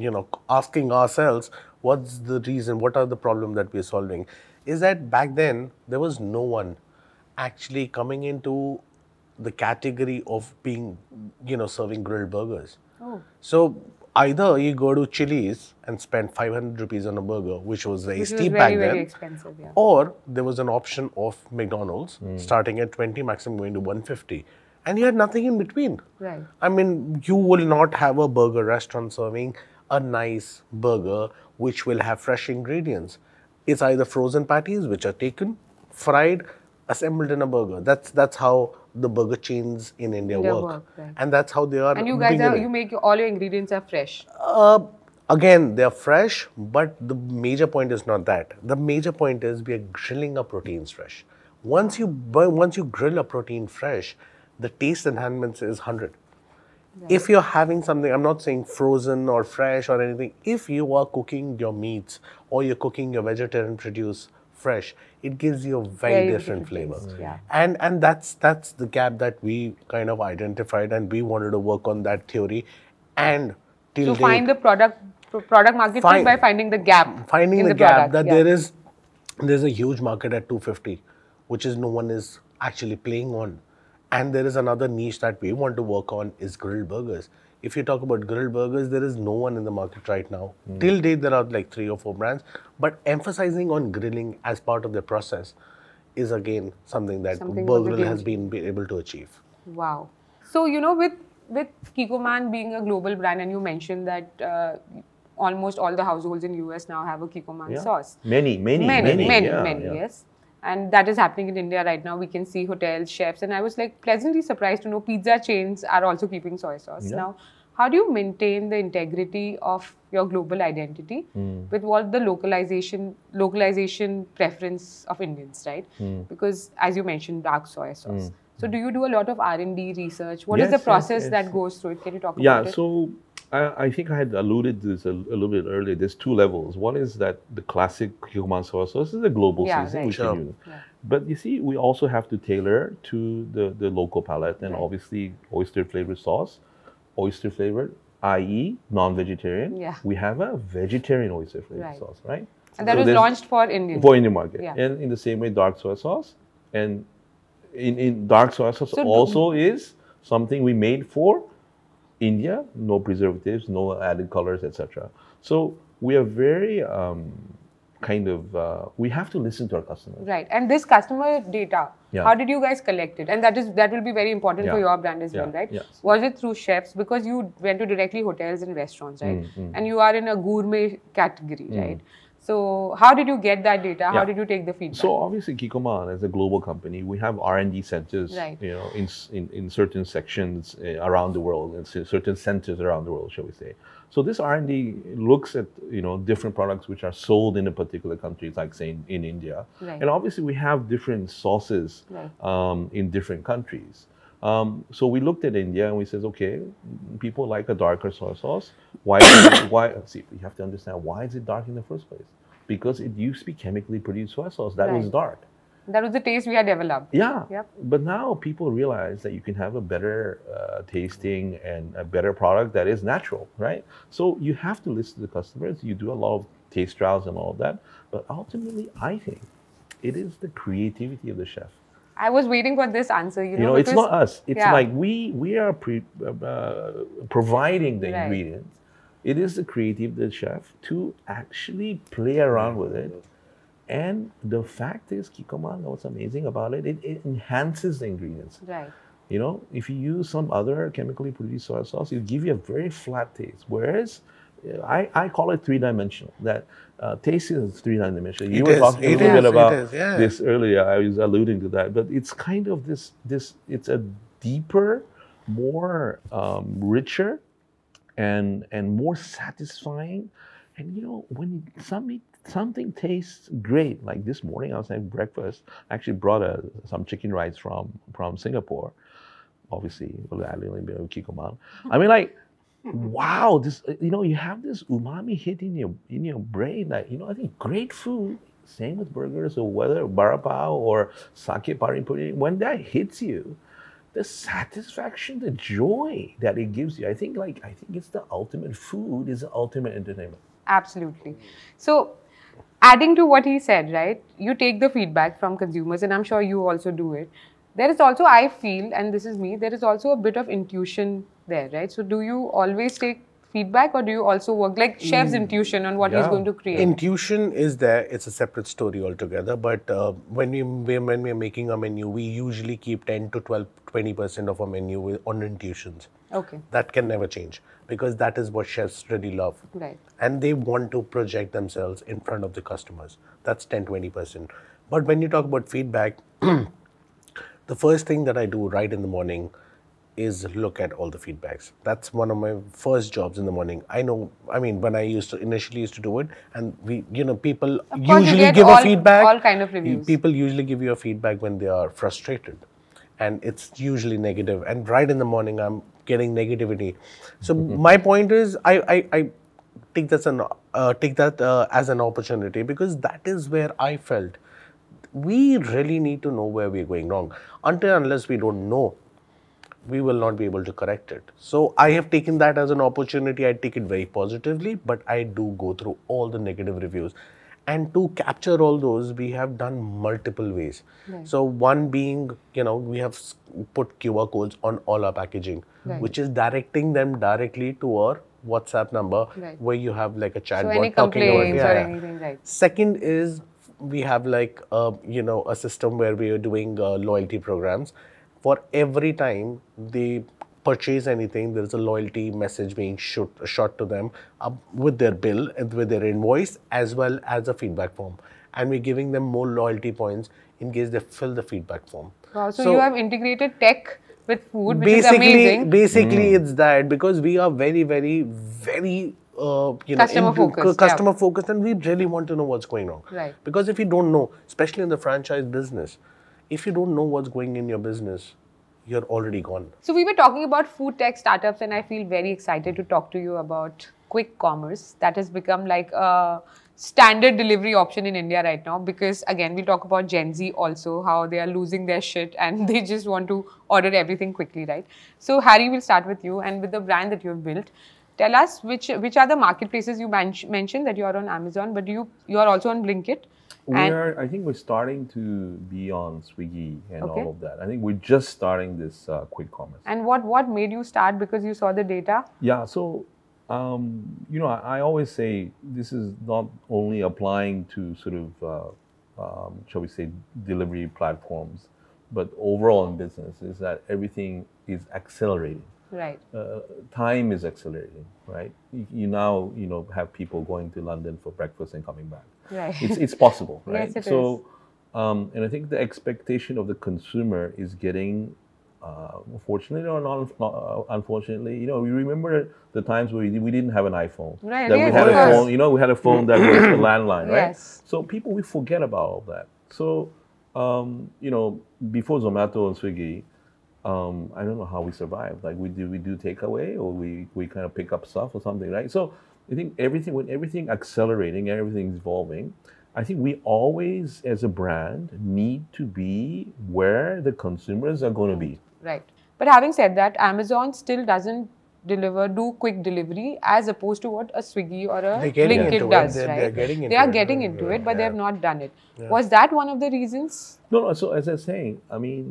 asking ourselves, what's the reason, what are the problems that we're solving? Is that back then, there was no one actually coming into the category of being, serving grilled burgers. Oh. So either you go to Chili's and spend 500 rupees on a burger, which was very steep back then, very expensive, or there was an option of McDonald's starting at 20, maximum going to 150. and you had nothing in between. Right. I mean, you will not have a burger restaurant serving a nice burger which will have fresh ingredients. It's either frozen patties which are taken, fried, assembled in a burger. That's how the burger chains in India work. Right. And that's how they are. And you guys you make all your ingredients are fresh. Again, they're fresh, but the major point is not that. The major point is we are grilling our proteins fresh. Once you grill a protein fresh, the taste enhancement is 100. Right. If you're having something, I'm not saying frozen or fresh or anything, if you are cooking your meats or you're cooking your vegetarian produce fresh, it gives you a very different flavor. Yeah. And that's the gap that we kind of identified, and we wanted to work on that theory. And till so find the product market fit by finding the gap. Finding the gap that there's a huge market at 250, which is no one is actually playing on. And there is another niche that we want to work on is grilled burgers. If you talk about grilled burgers, there is no one in the market right now. Till date, there are like 3 or 4 brands. But emphasizing on grilling as part of the process is again something that Burgeril has been able to achieve. Wow. So, you know, with Kikkoman being a global brand, and you mentioned that almost all the households in US now have a Kikkoman sauce. Many, yes. And that is happening in India right now. We can see hotels, chefs, and I was like pleasantly surprised to know pizza chains are also keeping soy sauce. Yeah. Now, how do you maintain the integrity of your global identity with what the localization preference of Indians, right? Because as you mentioned, dark soy sauce. So do you do a lot of R&D research? What is the process that goes through it? Can you talk about it? Yeah, so I think I had alluded to this a little bit earlier. There's 2 levels. One is that the classic Kikkoman soy sauce is a global season, which you use. But you see, we also have to tailor to the local palate, and obviously oyster flavored sauce, oyster flavored, i.e. non-vegetarian. Yeah. We have a vegetarian oyster flavored sauce, right? And that was launched for Indian. For Indian market. Yeah. And in the same way, dark soy sauce. And in dark soy sauce also is something we made for India, no preservatives, no added colors, etc. So we are very we have to listen to our customers. Right. And this customer data, how did you guys collect it? And that will be very important for your brand as well, right? Yes. Was it through chefs? Because you went to directly hotels and restaurants, right? And you are in a gourmet category, right? So how did you get that data? How did you take the feedback? So obviously Kikkoman, as a global company, we have R&D centers, you know, in certain sections around the world, in certain centers around the world, shall we say. So this R&D looks at, you know, different products which are sold in a particular country, like say in India. Right. And obviously we have different sauces in different countries. So we looked at India and we said, okay, people like a darker soy sauce. See, we have to understand, why is it dark in the first place? Because it used to be chemically produced soy sauce that was dark. That was the taste we had developed. Yeah. Yep. But now people realize that you can have a better tasting and a better product that is natural, right? So you have to listen to the customers. You do a lot of taste trials and all of that. But ultimately, I think it is the creativity of the chef. I was waiting for this answer. You know, it's not us. It's like we are providing the ingredients. It is the creativity of the chef to actually play around with it. And the fact is, Kikkoman, what's amazing about it, it enhances the ingredients. Right. You know, if you use some other chemically produced soy sauce, it'll give you a very flat taste. Whereas, I call it 3-dimensional. That taste is 3-dimensional. You were talking a little bit about this earlier. I was alluding to that, but it's kind of this. It's a deeper, more richer, and more satisfying. And you know, when something tastes great, like this morning I was having breakfast. I actually brought some chicken rice from Singapore. Obviously, I only been with Kikkoman. I mean, like, wow, this, you know, you have this umami hit in your brain that, you know, I think great food, same with burgers or whether vada pav or sake pari puri, when that hits you, the satisfaction, the joy that it gives you, I think it's the ultimate food, is the ultimate entertainment. Absolutely. So, adding to what he said, right, you take the feedback from consumers, and I'm sure you also do it. There is also, I feel, and this is me, there is also a bit of intuition there, right? So do you always take feedback, or do you also work like chef's intuition on what he's going to create? Intuition is there. It's a separate story altogether. But when we're making a menu, we usually keep 10 to 20% of our menu on intuitions. Okay. That can never change because that is what chefs really love. Right. And they want to project themselves in front of the customers. That's 10-20%. But when you talk about feedback, the first thing that I do right in the morning is look at all the feedbacks. That's one of my first jobs in the morning. When I initially used to do it, and people usually give a feedback. All kind of reviews. People usually give you a feedback when they are frustrated, and it's usually negative. And right in the morning, I'm getting negativity. So my point is, I take that as an opportunity, because that is where I felt we really need to know where we're going wrong. Unless we don't know, we will not be able to correct it. So I have taken that as an opportunity. I take it very positively, but I do go through all the negative reviews. And to capture all those, we have done multiple ways. Right. So one being, we have put QR codes on all our packaging, which is directing them directly to our WhatsApp number, where you have like a chat bot talking about anything, right. Second is we have like a system where we are doing loyalty programs. For every time they purchase anything, there is a loyalty message being shot to them with their bill and with their invoice, as well as a feedback form. And we're giving them more loyalty points in case they fill the feedback form. Wow, so you have integrated tech with food, which is amazing. Basically, it's that because we are very, very, very customer focused, and we really want to know what's going on. Right. Because if you don't know, especially in the franchise business, if you don't know what's going in your business, you're already gone. So we were talking about food tech startups, and I feel very excited to talk to you about quick commerce. That has become like a standard delivery option in India right now, because again, we talk about Gen Z also, how they are losing their shit and they just want to order everything quickly, right? So Harry, we'll start with you, and with the brand that you've built, tell us which are the marketplaces you mentioned that you are on Amazon, but you are also on Blinkit. I think we're starting to be on Swiggy and all of that. I think we're just starting this quick commerce. And what made you start? Because you saw the data? Yeah, so, I always say this is not only applying to sort of, shall we say, delivery platforms, but overall in business, is that everything is accelerating. Right. Time is accelerating, right? You now, have people going to London for breakfast and coming back. Right. It's possible, right? Yes, it is. And I think the expectation of the consumer is getting, fortunately or not, unfortunately, we remember the times where we didn't have an iPhone. Right. That yes, we had a phone, we had a phone that was a landline, right? Yes. So we forget about all that. So, before Zomato and Swiggy, I don't know how we survived. Like we do takeaway, or we kind of pick up stuff or something, right? So I think with everything accelerating, everything evolving, I think we always, as a brand, need to be where the consumers are going to be. Right. But having said that, Amazon still doesn't do quick delivery as opposed to what a Swiggy or a Blinkit does, right? They are getting into it, but they have not done it. Yeah. Was that one of the reasons? No. So as I was saying,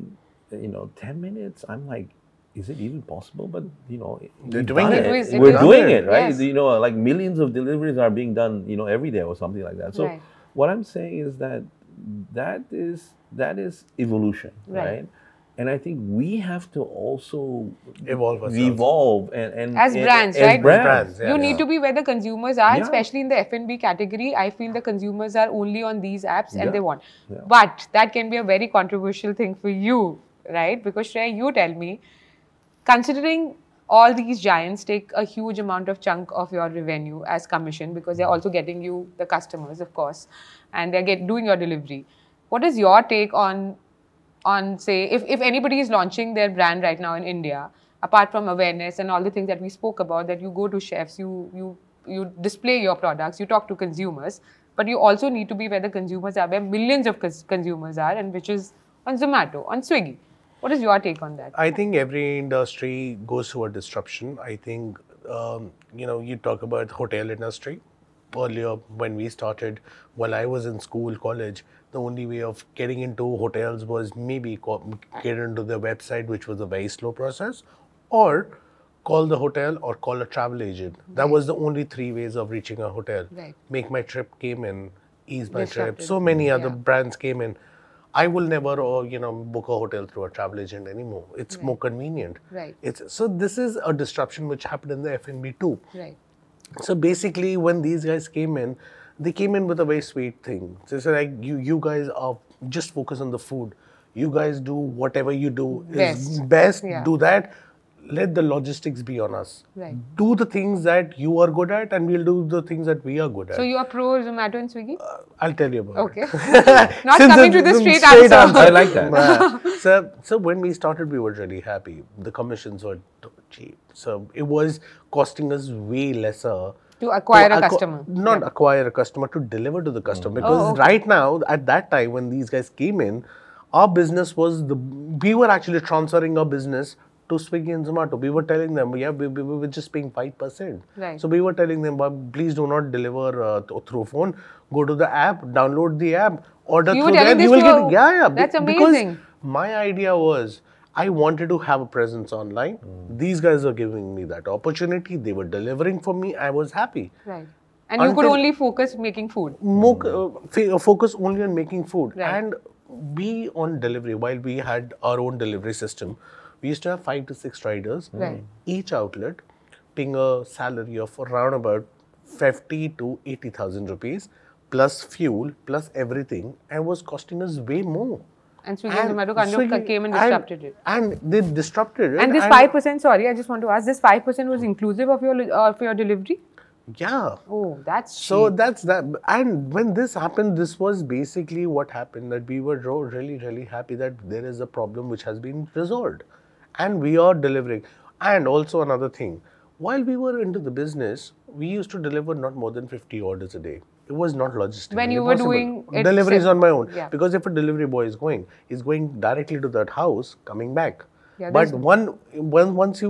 10 minutes, I'm like, is it even possible? But, they're doing it. We're doing it, right? Yes. Like millions of deliveries are being done, every day or something like that. So what I'm saying is that is evolution, right? And I think we have to also evolve and as brands, as right? Brands, you need to be where the consumers are, especially in the F&B category. I feel the consumers are only on these apps and they want. Yeah. But that can be a very controversial thing for you, right? Because Shreya, you tell me, considering all these giants take a huge amount of chunk of your revenue as commission, because they're also getting you the customers, of course, and they're doing your delivery. What is your take on say, if anybody is launching their brand right now in India, apart from awareness and all the things that we spoke about, that you go to chefs, you display your products, you talk to consumers, but you also need to be where the consumers are, where millions of consumers are, and which is on Zomato, on Swiggy. What is your take on that? I think every industry goes through a disruption. I think, you talk about hotel industry. Earlier, when we started, while I was in school, college, the only way of getting into hotels was maybe get into their website, which was a very slow process, or call the hotel or call a travel agent. That was the only 3 ways of reaching a hotel. Right. Make my trip came in, ease my trip. Disrupted. So many other brands came in. I will never, book a hotel through a travel agent anymore. It's more convenient. Right. So this is a disruption which happened in the F&B too. Right. So basically, when these guys came in, they came in with a very sweet thing. So it's like, you guys are just focus on the food. You guys do whatever you do is best. Yeah. Do that. Let the logistics be on us. Right. Do the things that you are good at, and we'll do the things that we are good at. So you are pro Zomato and Swiggy? I'll tell you about it. Okay. Not Since coming to the straight answer. I like that. So when we started, we were really happy. The commissions were cheap. So it was costing us way lesser To acquire a customer. Not acquire a customer, to deliver to the customer. Because right now, at that time when these guys came in, our business was we were actually transferring our business to Swiggy and Zomato. We were telling them, we were just paying 5%. Right. So we were telling them, please do not deliver through phone. Go to the app, download the app, order through there. You will get, That's amazing. Because my idea was, I wanted to have a presence online. These guys are giving me that opportunity. They were delivering for me. I was happy. Right. And you could only focus making food. Focus only on making food. Right. And we on delivery, while we had our own delivery system, we used to have 5 to 6 riders. Right. Each outlet paying a salary of around about 50 to 80,000 rupees plus fuel plus everything, and was costing us way more. And Swiggy and Zomato kind of came and disrupted it. And they disrupted it. And this 5%, sorry, I just want to ask, this 5% was inclusive of your delivery? Yeah. Oh, that's cheap. So that's that. And when this happened, this was basically what happened, that we were really, really happy that there is a problem which has been resolved. And we are delivering. And also another thing, while we were into the business, we used to deliver not more than 50 orders a day. It was not logistically When you were possible. doing it deliveries on my own. Yeah. Because if a delivery boy is going, he's going directly to that house, coming back. Yeah, But once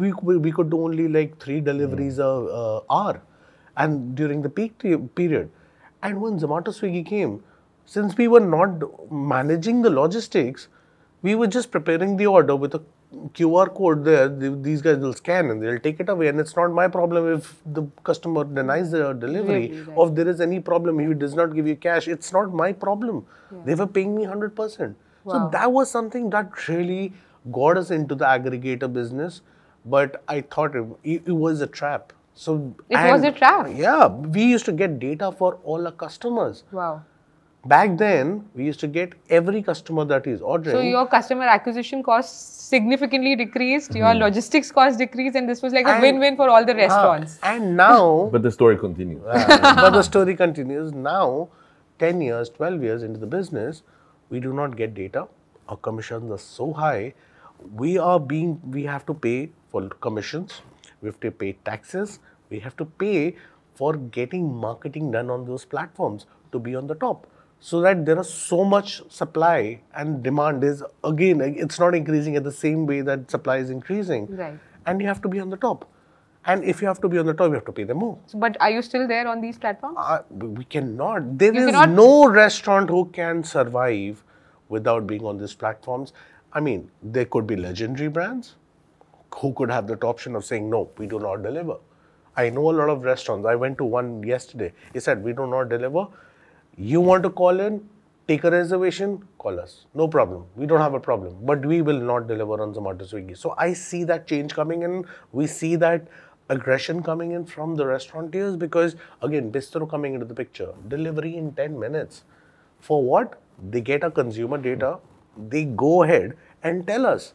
we could do only like 3 deliveries a hour, and during the peak period. And when Zomato Swiggy came, since we were not managing the logistics, we were just preparing the order with a QR code there. These guys will scan and they'll take it away. And it's not my problem if the customer denies the delivery, or if there is any problem, if he does not give you cash. It's not my problem. Yeah. They were paying me 100%. Wow. So that was something that really got us into the aggregator business. But I thought it was a trap. So it was a trap? Yeah. We used to get data for all our customers. Wow. Back then, we used to get every customer that is ordering. So your customer acquisition costs significantly decreased, your logistics costs decreased, and this was like a win-win for all the restaurants. And now... But the story continues. But the story continues. Now, 10 years, 12 years into the business, we do not get data. Our commissions are so high. We have to pay for commissions. We have to pay taxes. We have to pay for getting marketing done on those platforms to be on the top. So that there is so much supply and demand is, again, it's not increasing at the same way that supply is increasing. Right. And you have to be on the top. And if you have to be on the top, you have to pay them more. So, but are you still there on these platforms? We cannot. There is no restaurant who can survive without being on these platforms. I mean, there could be legendary brands who could have that option of saying, no, we do not deliver. I know a lot of restaurants. I went to one yesterday. He said, we do not deliver. You want to call in, take a reservation, call us. No problem. We don't have a problem. But we will not deliver on Zomato Swiggy. So I see that change coming in. We see that aggression coming in from the restaurateurs because, again, Bistro coming into the picture. Delivery in 10 minutes. For what? They get our consumer data. They go ahead and tell us.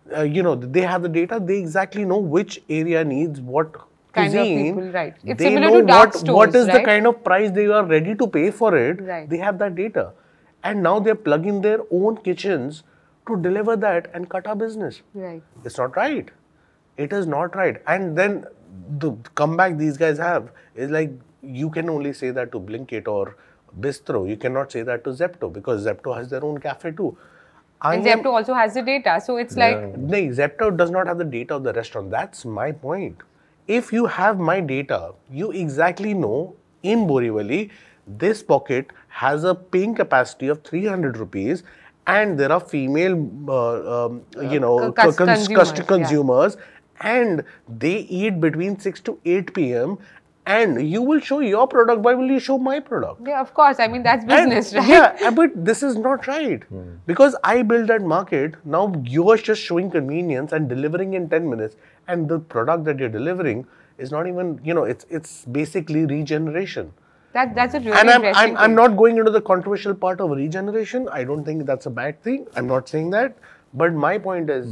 They have the data. They exactly know which area needs what kind cuisine. Of people, right. It's they similar know to dark stores, what is right? the kind of price they are ready to pay for it. Right. They have that data. And now they're plugging their own kitchens to deliver that and cut our business. Right. It's not right. It is not right. And then the comeback these guys have is like, you can only say that to Blinkit or Bistro. You cannot say that to Zepto because Zepto has their own cafe too. And Zepto also has the data. So it's like... No, Zepto does not have the data of the restaurant. That's my point. If you have my data, you exactly know in Borivali, this pocket has a paying capacity of 300 rupees and there are female, consumers. and they eat between 6 to 8 p.m. and you will show your product, why will you show my product? Yeah, of course. I mean, that's business, right? Yeah, but this is not right. Because I built that market, now you are just showing convenience and delivering in 10 minutes. And the product that you're delivering is not even, it's basically regeneration. That's a really And interesting I'm thing. not going into the controversial part of regeneration. I don't think that's a bad thing. I'm not saying that. But my point is,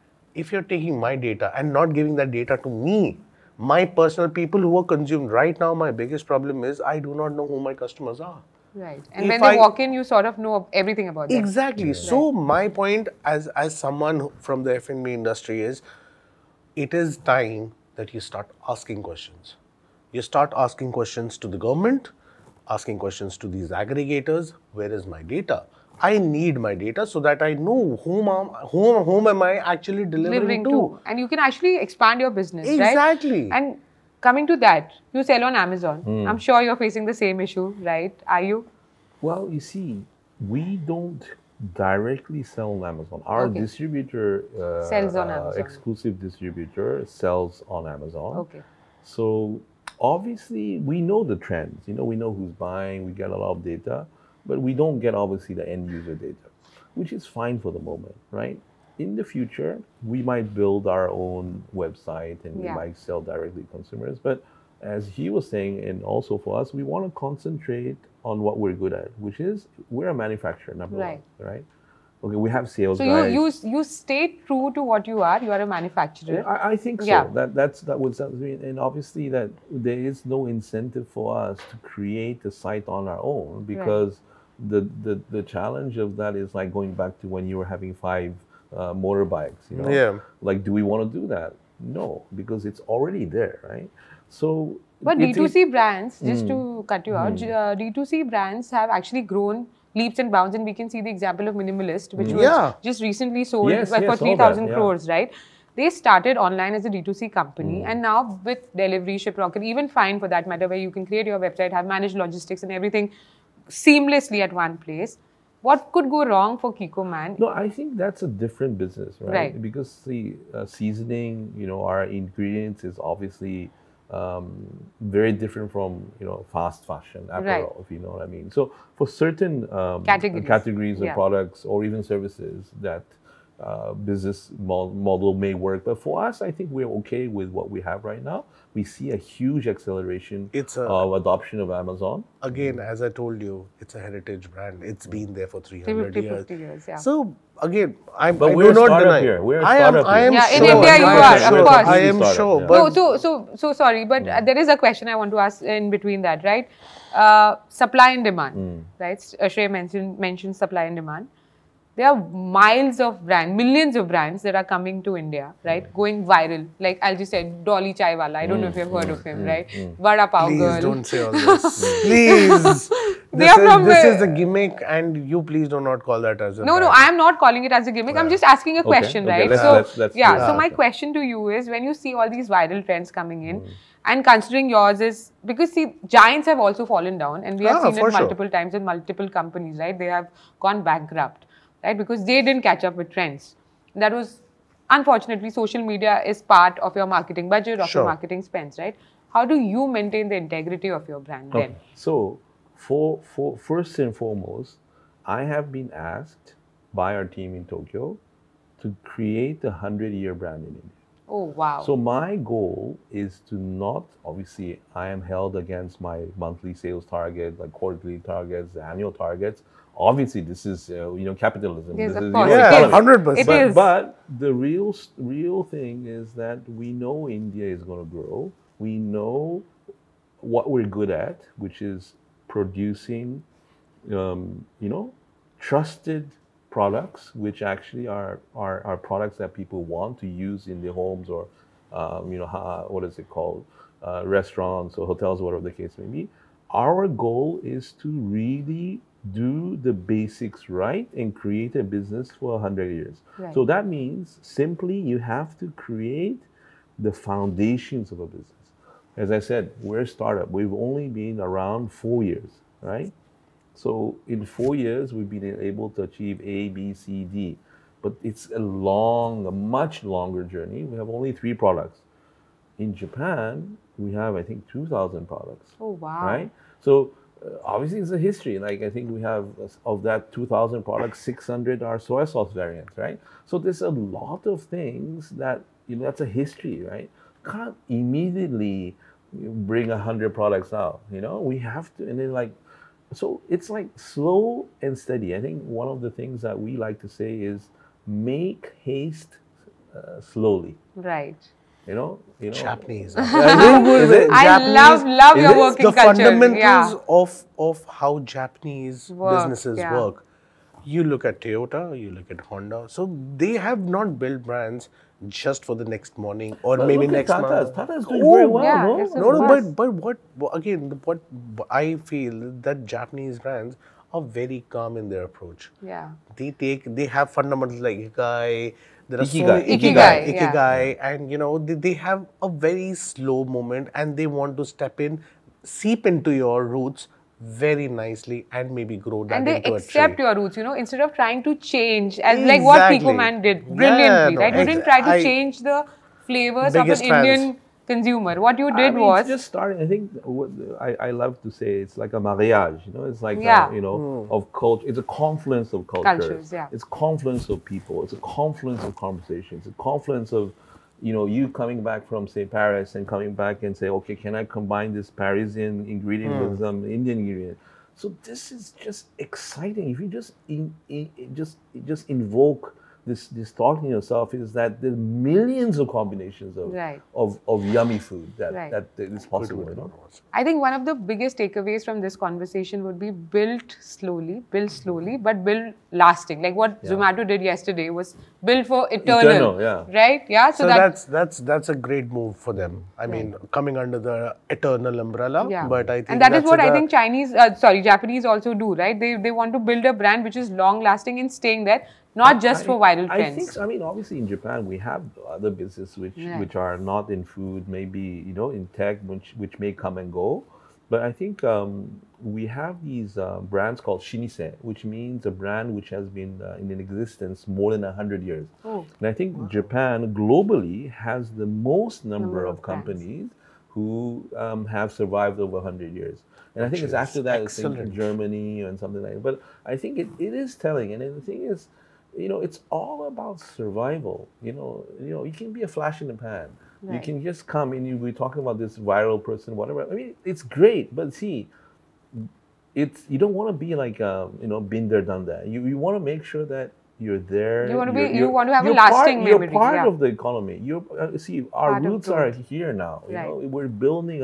if you're taking my data and not giving that data to me, my personal people who are consumed right now, my biggest problem is I do not know who my customers are. Right. And when they walk in, you sort of know everything about them. Exactly. So my point as someone from the F&B industry is, it is time that you start asking questions. You start asking questions to the government, asking questions to these aggregators. Where is my data? I need my data so that I know whom am I actually delivering to. And you can actually expand your business, Exactly. right? And coming to that, you sell on Amazon. I'm sure you're facing the same issue, right? Are you? Well, you see, we don't directly sell on Amazon. Our distributor, sells on Amazon. Exclusive distributor, sells on Amazon. Okay. So obviously, we know the trends. We know who's buying. We get a lot of data, but we don't get obviously the end user data, which is fine for the moment, right? In the future, we might build our own website and we might sell directly to consumers. But as he was saying, and also for us, we want to concentrate on what we're good at, which is we're a manufacturer, number one, right? Okay, we have sales guys. So you stay true to what you are. You are a manufacturer. Yeah, I think so. Yeah. That would sound, and obviously that there is no incentive for us to create a site on our own, because the challenge of that is like going back to when you were having 5 motorbikes. Yeah. Like, do we want to do that? No, because it's already there, right? So, but D2C brands, just to cut you out, D2C brands have actually grown leaps and bounds, and we can see the example of Minimalist, which was just recently sold for 3,000 crores, right? They started online as a D2C company, and now with Delivery, Shiprocket, even Fine for that matter, where you can create your website, have managed logistics and everything seamlessly at one place. What could go wrong for Kikkoman? No, I think that's a different business, right? Because the seasoning, our ingredients is obviously very different from fast fashion apparel, if you know what I mean. So for certain categories of products or even services, that business model may work. But for us, I think we're okay with what we have right now. We see a huge acceleration of adoption of Amazon. Again, as I told you, it's a heritage brand. It's been there for 300 years. 50 years, yeah. So again, but we're a startup here. We're a startup I am sure. In India, you are, of course. I am sure. But so sorry, but there is a question I want to ask in between that, right? Supply and demand, right? Shrey mentioned supply and demand. There are miles of brands, millions of brands that are coming to India, right? Going viral. Like I'll just say Dolly Chaiwala. I don't know if you've heard of him, right? Vada Pav Girl. Please don't say all this. Please. This is a gimmick, and you please do not call that as a brand. No, I am not calling it as a gimmick. I'm just asking a question, right? Let's so my question to you is, when you see all these viral trends coming in, and considering yours is, because see, giants have also fallen down, and we have seen it multiple times in multiple companies, right? They have gone bankrupt, right? Because they didn't catch up with trends. That was, unfortunately, social media is part of your marketing budget, of your marketing spends, right? How do you maintain the integrity of your brand then? So, for first and foremost, I have been asked by our team in Tokyo to create a 100-year brand in India. Oh, wow. So my goal is to not, obviously, I am held against my monthly sales target, like quarterly targets, annual targets. Obviously, this is, capitalism. Yes, this of is, course. 100%. But the real thing is that we know India is going to grow. We know what we're good at, which is producing, trusted products, which actually are products that people want to use in their homes, or, what is it called? Restaurants or hotels, whatever the case may be. Our goal is to really do the basics right and create a business for 100 years. Right. So that means simply you have to create the foundations of a business. As I said, we're a startup. We've only been around 4 years, right? So in 4 years, we've been able to achieve A, B, C, D. but it's a much longer journey. We have only 3 products. In Japan, we have, I think, 2,000 products. Oh, wow. Right? So obviously it's a history. Like, I think we have, of that 2,000 products, 600 are soy sauce variants, right? So there's a lot of things that, that's a history, right? Can't immediately bring 100 products out, we have to, and then so it's like slow and steady. I think one of the things that we like to say is make haste slowly. Right. Japanese. I love your working the culture. fundamentals of how Japanese businesses work. You look at Toyota, you look at Honda. So they have not built brands just for the next morning or maybe next month. Tata's doing very well, but what I feel that Japanese brands are very calm in their approach. Yeah. They have fundamentals like Ikigai. There are Ikigai, and they have a very slow moment, and they want to seep into your roots very nicely, and maybe grow that into a tree. And they accept your roots, instead of trying to change, as like what Pico Man did brilliantly, right? You didn't try to change the flavors of an Indian consumer. What you did was just starting. I think what I love to say, it's like a mariage. It's like of culture. It's a confluence of cultures. It's a confluence of people. It's a confluence of conversations. It's a confluence of you coming back from, say, Paris and coming back and say, okay, can I combine this Parisian ingredient with some Indian ingredient? So this is just exciting. If you just invoke this thought in yourself, is that there's millions of combinations of yummy food that is possible. I think one of the biggest takeaways from this conversation would be build slowly, but build lasting. Like what Zomato did yesterday was build for eternal, right? Yeah. So that's a great move for them. I mean, coming under the eternal umbrella. Yeah. But I think and that is what I think Japanese also do, right? They want to build a brand which is long lasting and staying there. Not just for viral trends. I think, obviously in Japan we have other businesses which are not in food, maybe, in tech, which may come and go. But I think we have these brands called Shinise, which means a brand which has been in existence more than 100 years. Oh. And I think Japan globally has the most number of companies who have survived over 100 years. And I think it's after that, it's in Germany and something like that. But I think it is telling. And the thing is, it's all about survival. You can be a flash in the pan. Right. You can just come and we're talking about this viral person, whatever. I mean, it's great, but see, you don't want to be like been there, done that. You want to make sure that you're there. You want to have a lasting memory. You're part of the economy. See, our roots are here now. We're building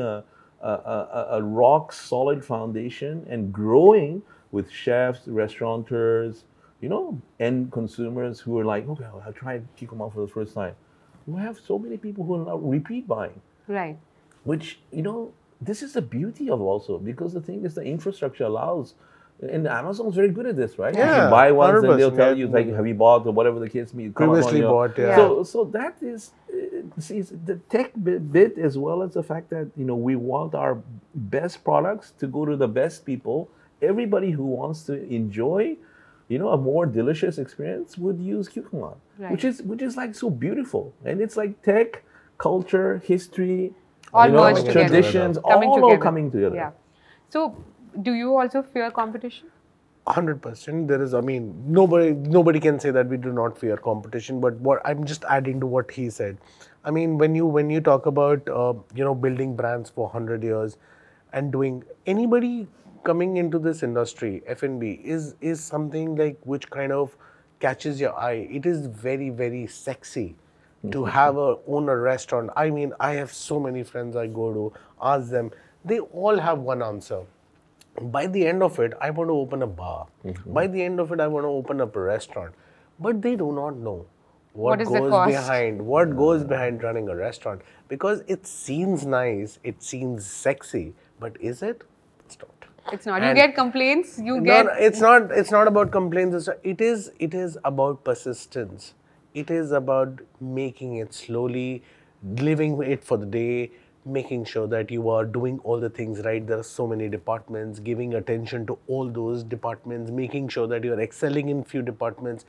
a rock solid foundation and growing with chefs, restaurateurs, end consumers who are like, okay, I'll try Kikkoman for the first time. We have so many people who are now repeat buying. Right. Which, this is the beauty of also, because the thing is the infrastructure allows, and Amazon's very good at this, right? Yeah, you buy once and they'll tell you, like, have you bought or whatever the case may be. Previously bought, So that is, see, the tech bit as well as the fact that, we want our best products to go to the best people. Everybody who wants to enjoy a more delicious experience would use Kikkoman, which is like so beautiful, and it's like tech, culture, history, all traditions, all coming together. Yeah. So, do you also fear competition? 100%. There is. I mean, nobody can say that we do not fear competition. But what I'm just adding to what he said. I mean, when you talk about building brands for 100 years, and doing anybody coming into this industry, F&B is something like which kind of catches your eye. It is very, very sexy to have own a restaurant. I mean, I have so many friends I go to, ask them, they all have one answer. By the end of it, I want to open a bar. By the end of it, I want to open up a restaurant. But they do not know what goes behind running a restaurant, because it seems nice, it seems sexy, but is it? It's not. It's not. You get complaints. It's not about complaints. It is about persistence. It is about making it slowly, living it for the day, making sure that you are doing all the things right. There are so many departments, giving attention to all those departments, making sure that you are excelling in few departments.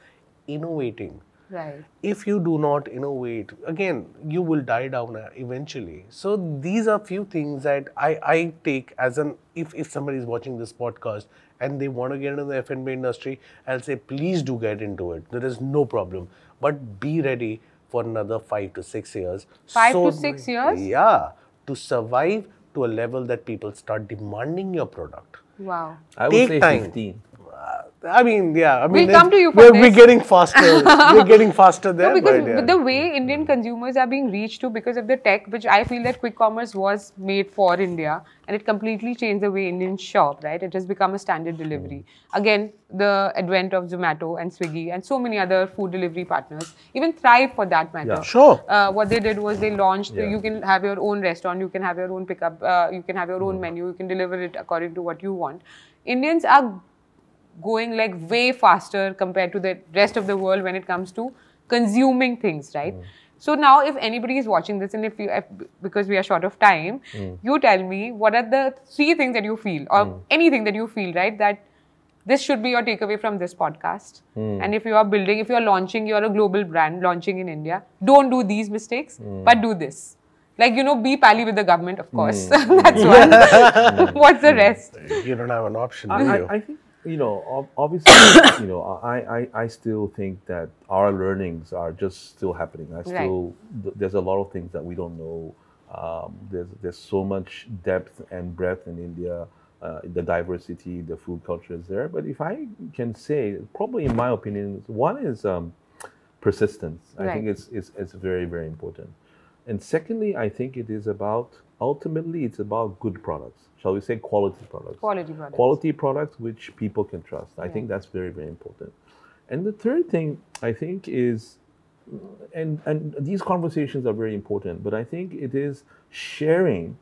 innovating. Right. If you do not innovate, again, you will die down eventually. So these are few things that I take as an, if somebody is watching this podcast and they want to get into the F&B industry, I'll say, please do get into it. There is no problem. But be ready for another 5 to 6 years. 5 to 6 years? Yeah. To survive to a level that people start demanding your product. Wow. I would Take say time. 15. I mean, yeah. I mean, We'll come to you for we're this. getting faster. We're getting faster there. No, because but, yeah. the way Indian consumers are being reached to because of the tech, which I feel that quick commerce was made for India, and it completely changed the way Indians shop, right? It has become a standard delivery. Again, the advent of Zomato and Swiggy and so many other food delivery partners, even Thrive for that matter. Yeah. Sure. What they did was they launched, Yeah. you can have your own restaurant, you can have your own pickup, you can have your own menu, you can deliver it according to what you want. Indians are going like way faster compared to the rest of the world when it comes to consuming things, right? So now if anybody is watching this and if because we are short of time, you tell me what are the 3 things that you feel or anything that you feel, right, that this should be your takeaway from this podcast. And if you are building, if you are launching, you are a global brand launching in India, don't do these mistakes, but do this. Like, you know, be pally with the government, of course. That's one. What's the rest? You don't have an option, do you? I think, you know, obviously, you know, I still think that our learnings are just still happening. There's a lot of things that we don't know. There's so much depth and breadth in India. The diversity, the food culture is there. But if I can say, probably in my opinion, one is persistence. I think it's very, very important. And secondly, I think it is about, ultimately, it's about good products. Shall we say quality products? Quality products. Quality products which people can trust. I think that's very, very important. And the third thing, I think, is, and these conversations are very important, but I think it is sharing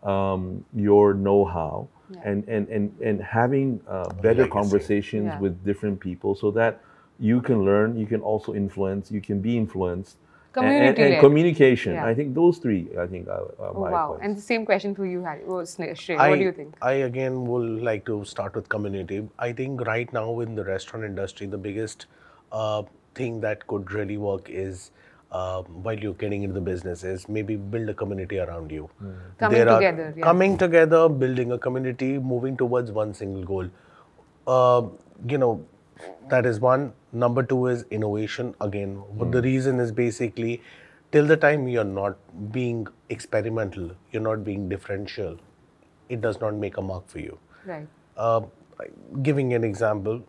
your know-how and having better conversations with different people so that you can learn, you can also influence, you can be influenced. And communication. I think those 3, I think, are my points. And the same question for you, Harry. Shrey, what do you think? I again would like to start with community. I think right now in the restaurant industry, the biggest thing that could really work is, while you're getting into the business, is maybe build a community around you. Coming together. Coming together, building a community, moving towards one single goal. You know, that is one. Number 2 is innovation. Again, but the reason is basically, till the time you're not being experimental, you're not being differential, it does not make a mark for you. Right. Giving an example,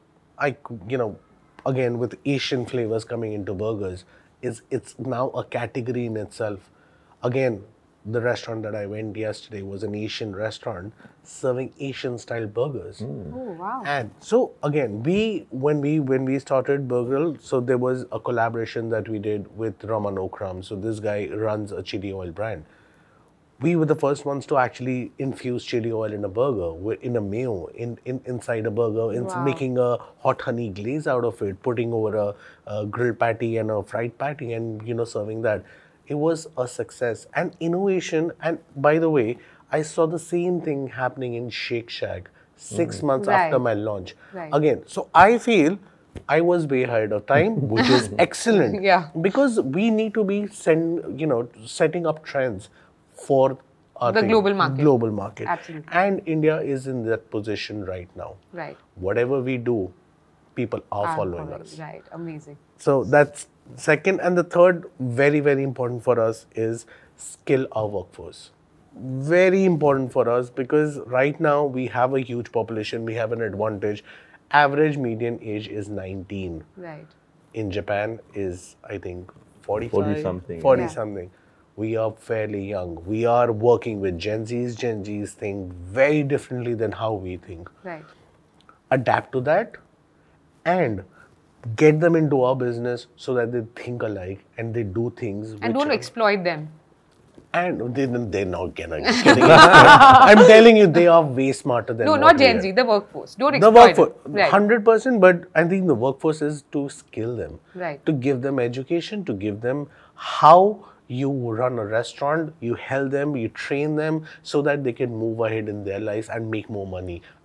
again, with Asian flavors coming into burgers, it's now a category in itself. Again, the restaurant that I went yesterday was an Asian restaurant serving Asian style burgers. Oh, wow. And so again, when we started Burgerl, so there was a collaboration that we did with Raman Okram. So this guy runs a chili oil brand. We were the first ones to actually infuse chili oil in a burger, in a mayo, inside a burger, making a hot honey glaze out of it, putting over a grilled patty and a fried patty, and serving that. It was a success and innovation. And by the way, I saw the same thing happening in Shake Shack 6 months after my launch. Again, so I feel I was way ahead of time, which is excellent. Because we need to be setting up trends for the global market. Absolutely. And India is in that position right now. Right. Whatever we do, people are following us. Right. Amazing. So that's second. And the third, very, very important for us, is skill our workforce. Very important for us, because right now we have a huge population, we have an advantage. Average median age is 19. Right. In Japan is, I think, 45? 40-something. 40-something. We are fairly young. We are working with Gen Zs. Gen Zs think very differently than how we think. Right. Adapt to that and get them into our business so that they think alike and they do things. And don't exploit them. And they're not getting it. I'm telling you, they are way smarter than No, not Gen Z, the workforce. Don't exploit the workforce, them. 100%, but I think the workforce is to skill them. Right. To give them education, to give them how you run a restaurant, you help them, you train them so that they can move ahead in their lives and make more money.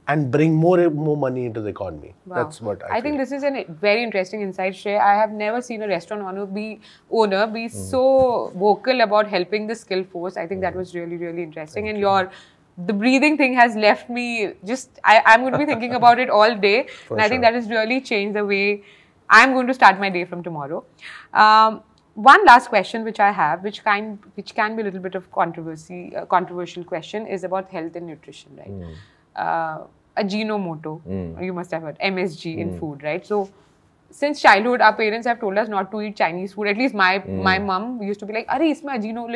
and bring more money into the economy. Wow. That's what I feel. think this is a very interesting insight, Shrey. I have never seen a restaurant owner be so vocal about helping the skill force. I think that was really, really interesting. And the breathing thing has left me I'm going to be thinking about it all day. And I think that has really changed the way I'm going to start my day from tomorrow. One last question which I have, which can be a little bit of controversial question, is about health and nutrition, right? Ajinomoto, you must have heard, MSG in food, right? So, since childhood, our parents have told us not to eat Chinese food. At least my mom used to be like, "Arey, isme Ajino,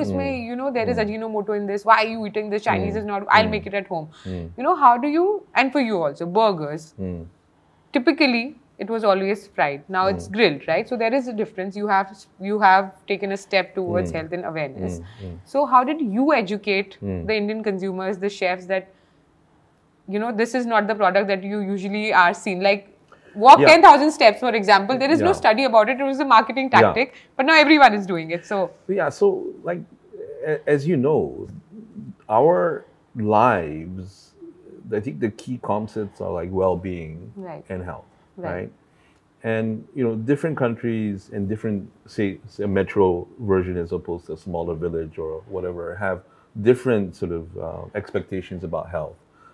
there is Ajinomoto in this. Why are you eating this? Chinese is not. I'll make it at home." How do you? And for you also, burgers. Typically, it was always fried. Now it's grilled, right? So there is a difference. You have taken a step towards health and awareness. So how did you educate the Indian consumers, the chefs, that this is not the product that you usually are seen? Like, walk 10,000 steps, for example. There is no study about it. It was a marketing tactic, but now everyone is doing it. So so like, as you know, our lives, I think the key concepts are like well-being and health, right? And different countries and different, say a metro version as opposed to a smaller village or whatever, have different sort of expectations about health.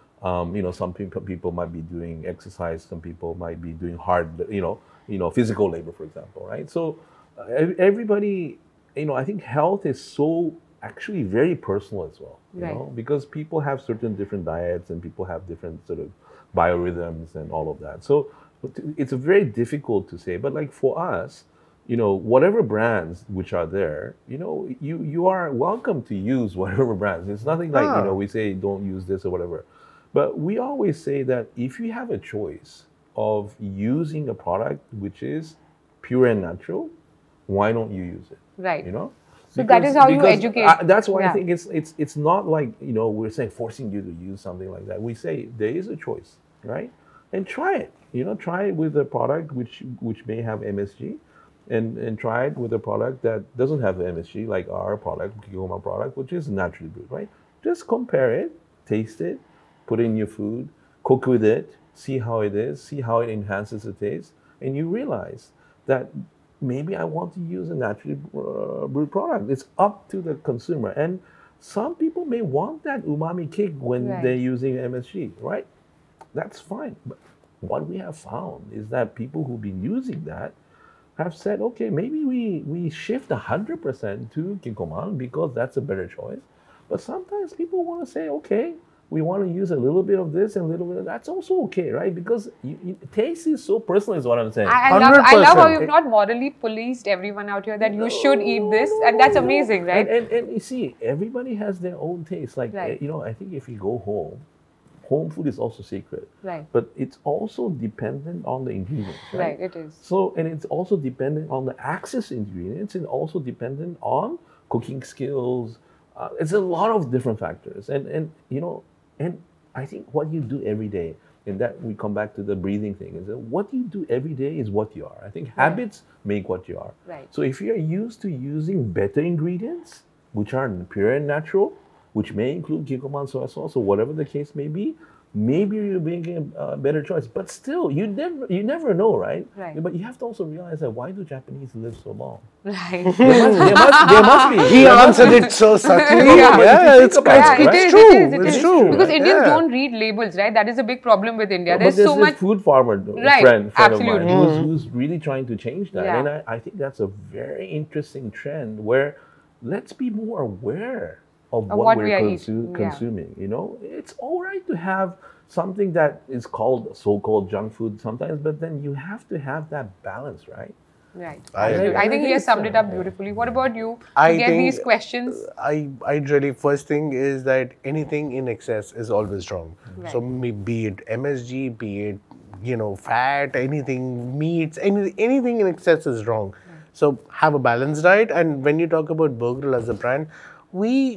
Some people might be doing exercise, some people might be doing hard, physical labor, for example, right? So everybody, I think health is so actually very personal as well, you know, because people have certain different diets and people have different sort of biorhythms and all of that. So it's very difficult to say, but like for us, whatever brands which are there, you are welcome to use whatever brands. It's nothing like, we say don't use this or whatever. But we always say that if you have a choice of using a product which is pure and natural, why don't you use it? Right. So that is how you educate. That's why I think it's not like, we're saying forcing you to use something like that. We say there is a choice, right? And try it. Try it with a product which may have MSG, and try it with a product that doesn't have MSG, like our product, Kiko product, which is naturally brewed, right? Just compare it, taste it, put it in your food, cook with it, see how it is, see how it enhances the taste, and you realize that maybe I want to use a naturally brewed product. It's up to the consumer. And some people may want that umami kick when they're using MSG, right? That's fine. But what we have found is that people who've been using that have said, okay, maybe we shift 100% to Kikkoman because that's a better choice. But sometimes people want to say, okay, we want to use a little bit of this and a little bit of that. That's also okay, right? Because taste is so personal, is what I'm saying. I love how you've not morally policed everyone out here that you should eat this, and that's amazing, right? And you see, everybody has their own taste. Like, I think if you go home food is also sacred. Right. But it's also dependent on the ingredients, right? Right, it is. So, and it's also dependent on the access to ingredients, and also dependent on cooking skills. It's a lot of different factors. And I think what you do every day, and that we come back to the breathing thing, is that what you do every day is what you are. I think habits make what you are. Right. So if you're used to using better ingredients, which are pure and natural, which may include Kikkoman soy sauce or whatever the case may be, maybe you're making a better choice. But still, you never know, right? Right. But you have to also realize that why do Japanese live so long? Right. There must be. He answered it so subtly. It's true. Because Indians don't read labels, right? That is a big problem with India. There's so much food farmer friend of mine who's really trying to change that. And I think that's a very interesting trend where let's be more aware of what we're consuming. It's all right to have something that is called so-called junk food sometimes, but then you have to have that balance, right? Right. I think he has summed it up beautifully. What about you? You get these questions. I really, first thing is that anything in excess is always wrong. Right. So be it MSG, be it fat, anything, meats, anything in excess is wrong. Right. So have a balanced diet. And when you talk about Burgerl as a brand, we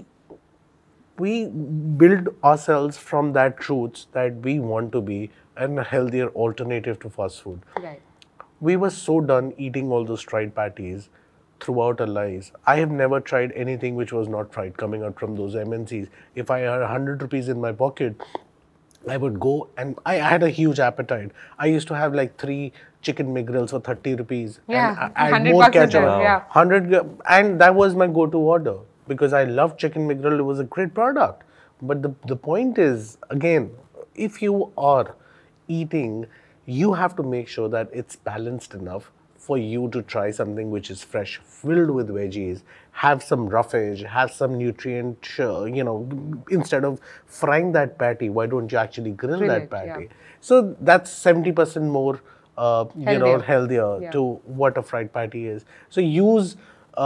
build ourselves from that truth that we want to be a healthier alternative to fast food. Right. We were so done eating all those fried patties throughout our lives. I have never tried anything which was not fried coming out from those MNCs. If I had 100 rupees in my pocket, I would go and I had a huge appetite. I used to have like 3 chicken McGrills for 30 rupees. Yeah, And I had 100 more bucks is ketchup. there, yeah. 100, and that was my go-to order because I love chicken McGrill. It was a great product. But the point is, again, if you are eating, you have to make sure that it's balanced enough for you to try something which is fresh, filled with veggies, have some roughage, have some nutrient, instead of frying that patty, why don't you actually grill that patty? Yeah. So that's 70% more, healthier Yeah. to what a fried patty is. So use,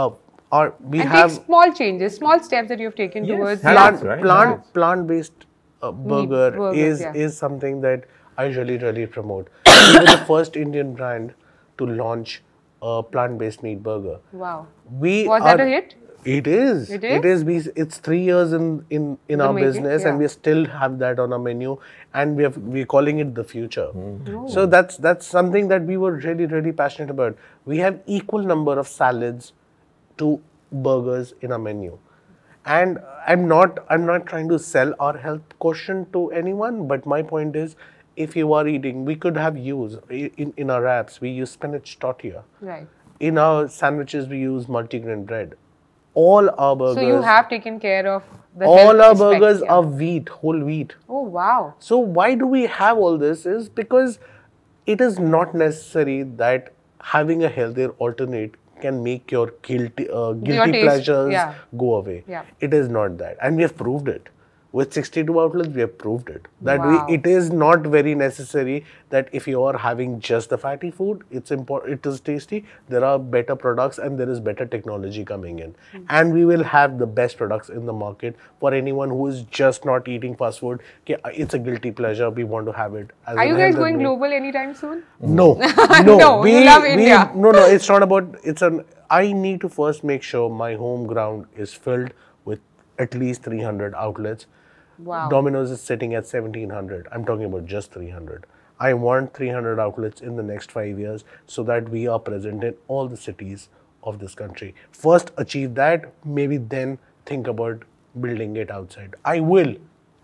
we And have take small changes, small steps that you've taken Yes, towards habits, right? plant-based burger burgers, is something that I really promote. We were the first Indian brand to launch a plant-based meat burger. Wow. We Was that a hit? It is. It It is. It's 3 years in our making, business, yeah. and we still have that on our menu, and we're calling it the future. Oh. So that's something that we were really passionate about. We have equal number of salads to burgers in our menu, and I'm not trying to sell our health quotient to anyone, but my point is, if you are eating, we could have used in our wraps, we use spinach tortilla. Right. In our sandwiches, we use multigrain bread. All our burgers. So you have taken care of the all health our aspect, burgers yeah. are wheat, whole wheat. Oh, wow. So why do we have all this? Is because it is not necessary that having a healthier alternate can make your guilty taste, pleasures yeah. go away. Yeah. It is not that, and we have proved it. With 62 outlets, we have proved it. That Wow. it is not very necessary that if you are having just the fatty food, it's important, it is tasty. There are better products and there is better technology coming in. And we will have the best products in the market for anyone who is just not eating fast food. Okay, it's a guilty pleasure. We want to have it. As Are you a guys health going and- global anytime soon? No, No, you love India. No, it's not about. I need to first make sure my home ground is filled with at least 300 outlets. Wow. Domino's is sitting at 1700. I'm talking about just 300. I want 300 outlets in the next 5 years so that we are present in all the cities of this country. First achieve that, maybe then think about building it outside. I will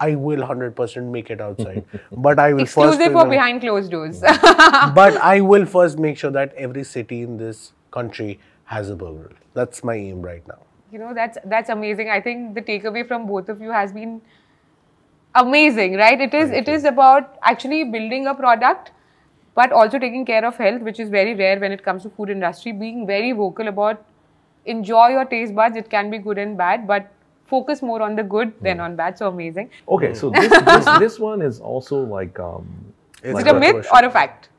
100% make it outside. But I will Exclusive first... or behind closed doors? But I will first make sure that every city in this country has a burger. That's my aim right now. You know, that's amazing. I think the takeaway from both of you has been amazing, right? It is about actually building a product, but also taking care of health, which is very rare when it comes to food industry. Being very vocal about enjoy your taste buds. It can be good and bad, but focus more on the good than on bad. So amazing. Okay, so this one is also like Is it a myth or a fact?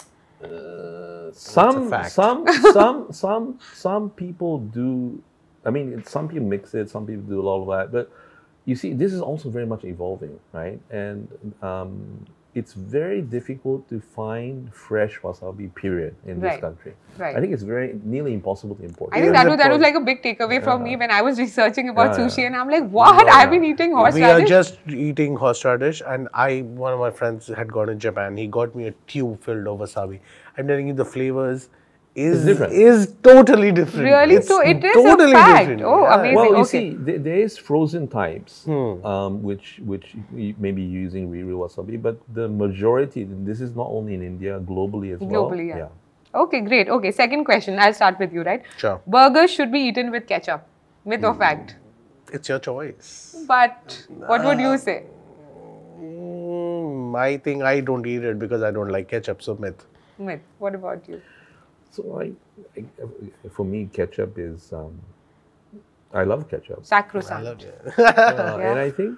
Some people do. I mean, some people mix it. Some people do a lot of that, but you see, this is also very much evolving, right? And it's very difficult to find fresh wasabi, period, in this country. Right. I think it's nearly impossible to import. I think that was like a big takeaway from me when I was researching about sushi, and I'm like, what? I've been eating horseradish. We are just eating horseradish, and one of my friends had gone to Japan. He got me a tube filled of wasabi. I'm telling you, the flavors is totally different. Really? It's so it is totally a fact. different. Oh, Yeah. amazing. Well, you Okay. see, there is frozen types, which you may be using real wasabi, but the majority, this is not only in India, globally as well. Globally, yeah. Okay, great. Okay, second question. I'll start with you, right? Sure. Burgers should be eaten with ketchup. Myth or fact? It's your choice. But what would you say? I think I don't eat it because I don't like ketchup, so myth. Myth. What about you? So, for me, ketchup is. I love ketchup, Sacrosanct. I love it. and I think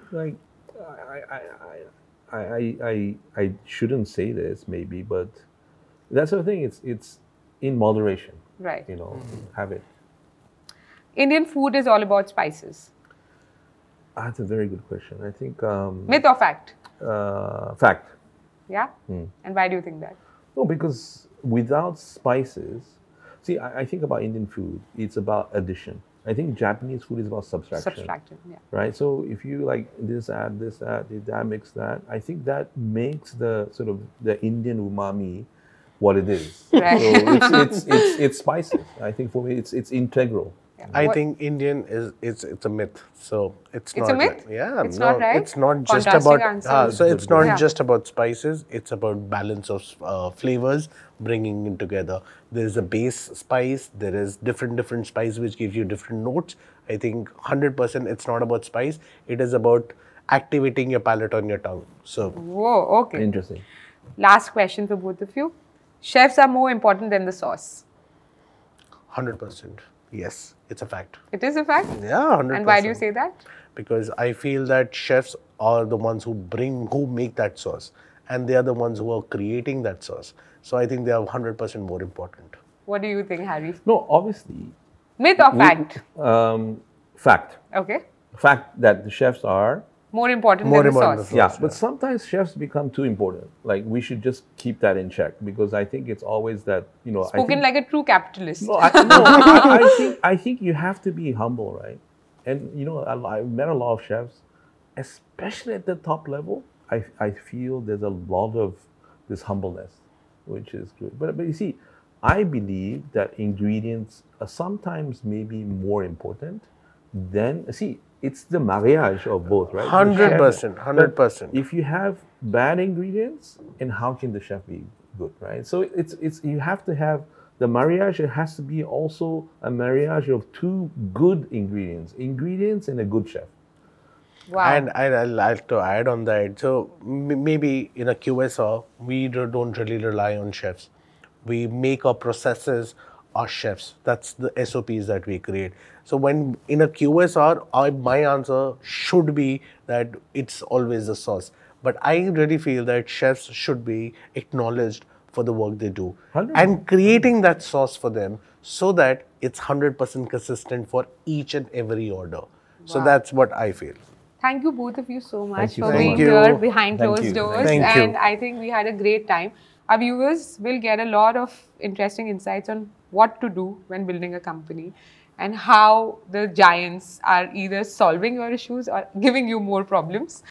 I shouldn't say this maybe, but that's the thing. It's in moderation. Right. You know, have it. Indian food is all about spices. That's a very good question. I think Myth or fact? fact. Yeah? And why do you think that? No, because without spices, see, I think about Indian food, it's about addition. I think Japanese food is about subtraction. Subtraction, yeah. Right? So if you like this, add this, add that, mix that, I think that makes the sort of the Indian umami what it is. Right. So it's spices. I think for me, it's integral. Yeah. I think Indian it's a myth. So it's not a myth? Yeah, It's not right? It's not just Contrasting about answers. so it's not Yeah. just about spices. It's about balance of flavors, bringing it together. There is a base spice. There is different spice which gives you different notes. I think 100% it's not about spice. It is about activating your palate on your tongue. So Whoa, okay. Interesting. Last question for both of you. Chefs are more important than the sauce. 100%. Yes, it's a fact. It is a fact? Yeah, 100%. And why do you say that? Because I feel that chefs are the ones who make that sauce, and they are the ones who are creating that sauce. So I think they are 100% more important. What do you think, Harry? No, obviously. Myth or fact? Fact. Okay. Fact that the chefs are. More important More than the important sauce. than Yeah, but sometimes chefs become too important. Like, we should just keep that in check, because I think it's always that, you know. Spoken like a true capitalist. No, I think you have to be humble, right? And, you know, I've met a lot of chefs, especially at the top level. I feel there's a lot of this humbleness, which is good. But you see, I believe that ingredients are sometimes maybe more important than, see, it's the marriage of both, right? 100%, 100%. If you have bad ingredients, and how can the chef be good, right? So it's you have to have the marriage. It has to be also a marriage of two good ingredients and a good chef. Wow. And I'd like to add on that. So maybe in a QSR, we don't really rely on chefs. We make our processes our chefs. That's the SOPs that we create. So when in a QSR, my answer should be that it's always the sauce. But I really feel that chefs should be acknowledged for the work they do 100%. and creating that sauce for them so that it's 100% consistent for each and every order. So that's what I feel. Thank you both of you so much you for so being much. here behind Thank closed you. doors. Thank you. And I think we had a great time. Our viewers will get a lot of interesting insights on what to do when building a company and how the giants are either solving your issues or giving you more problems.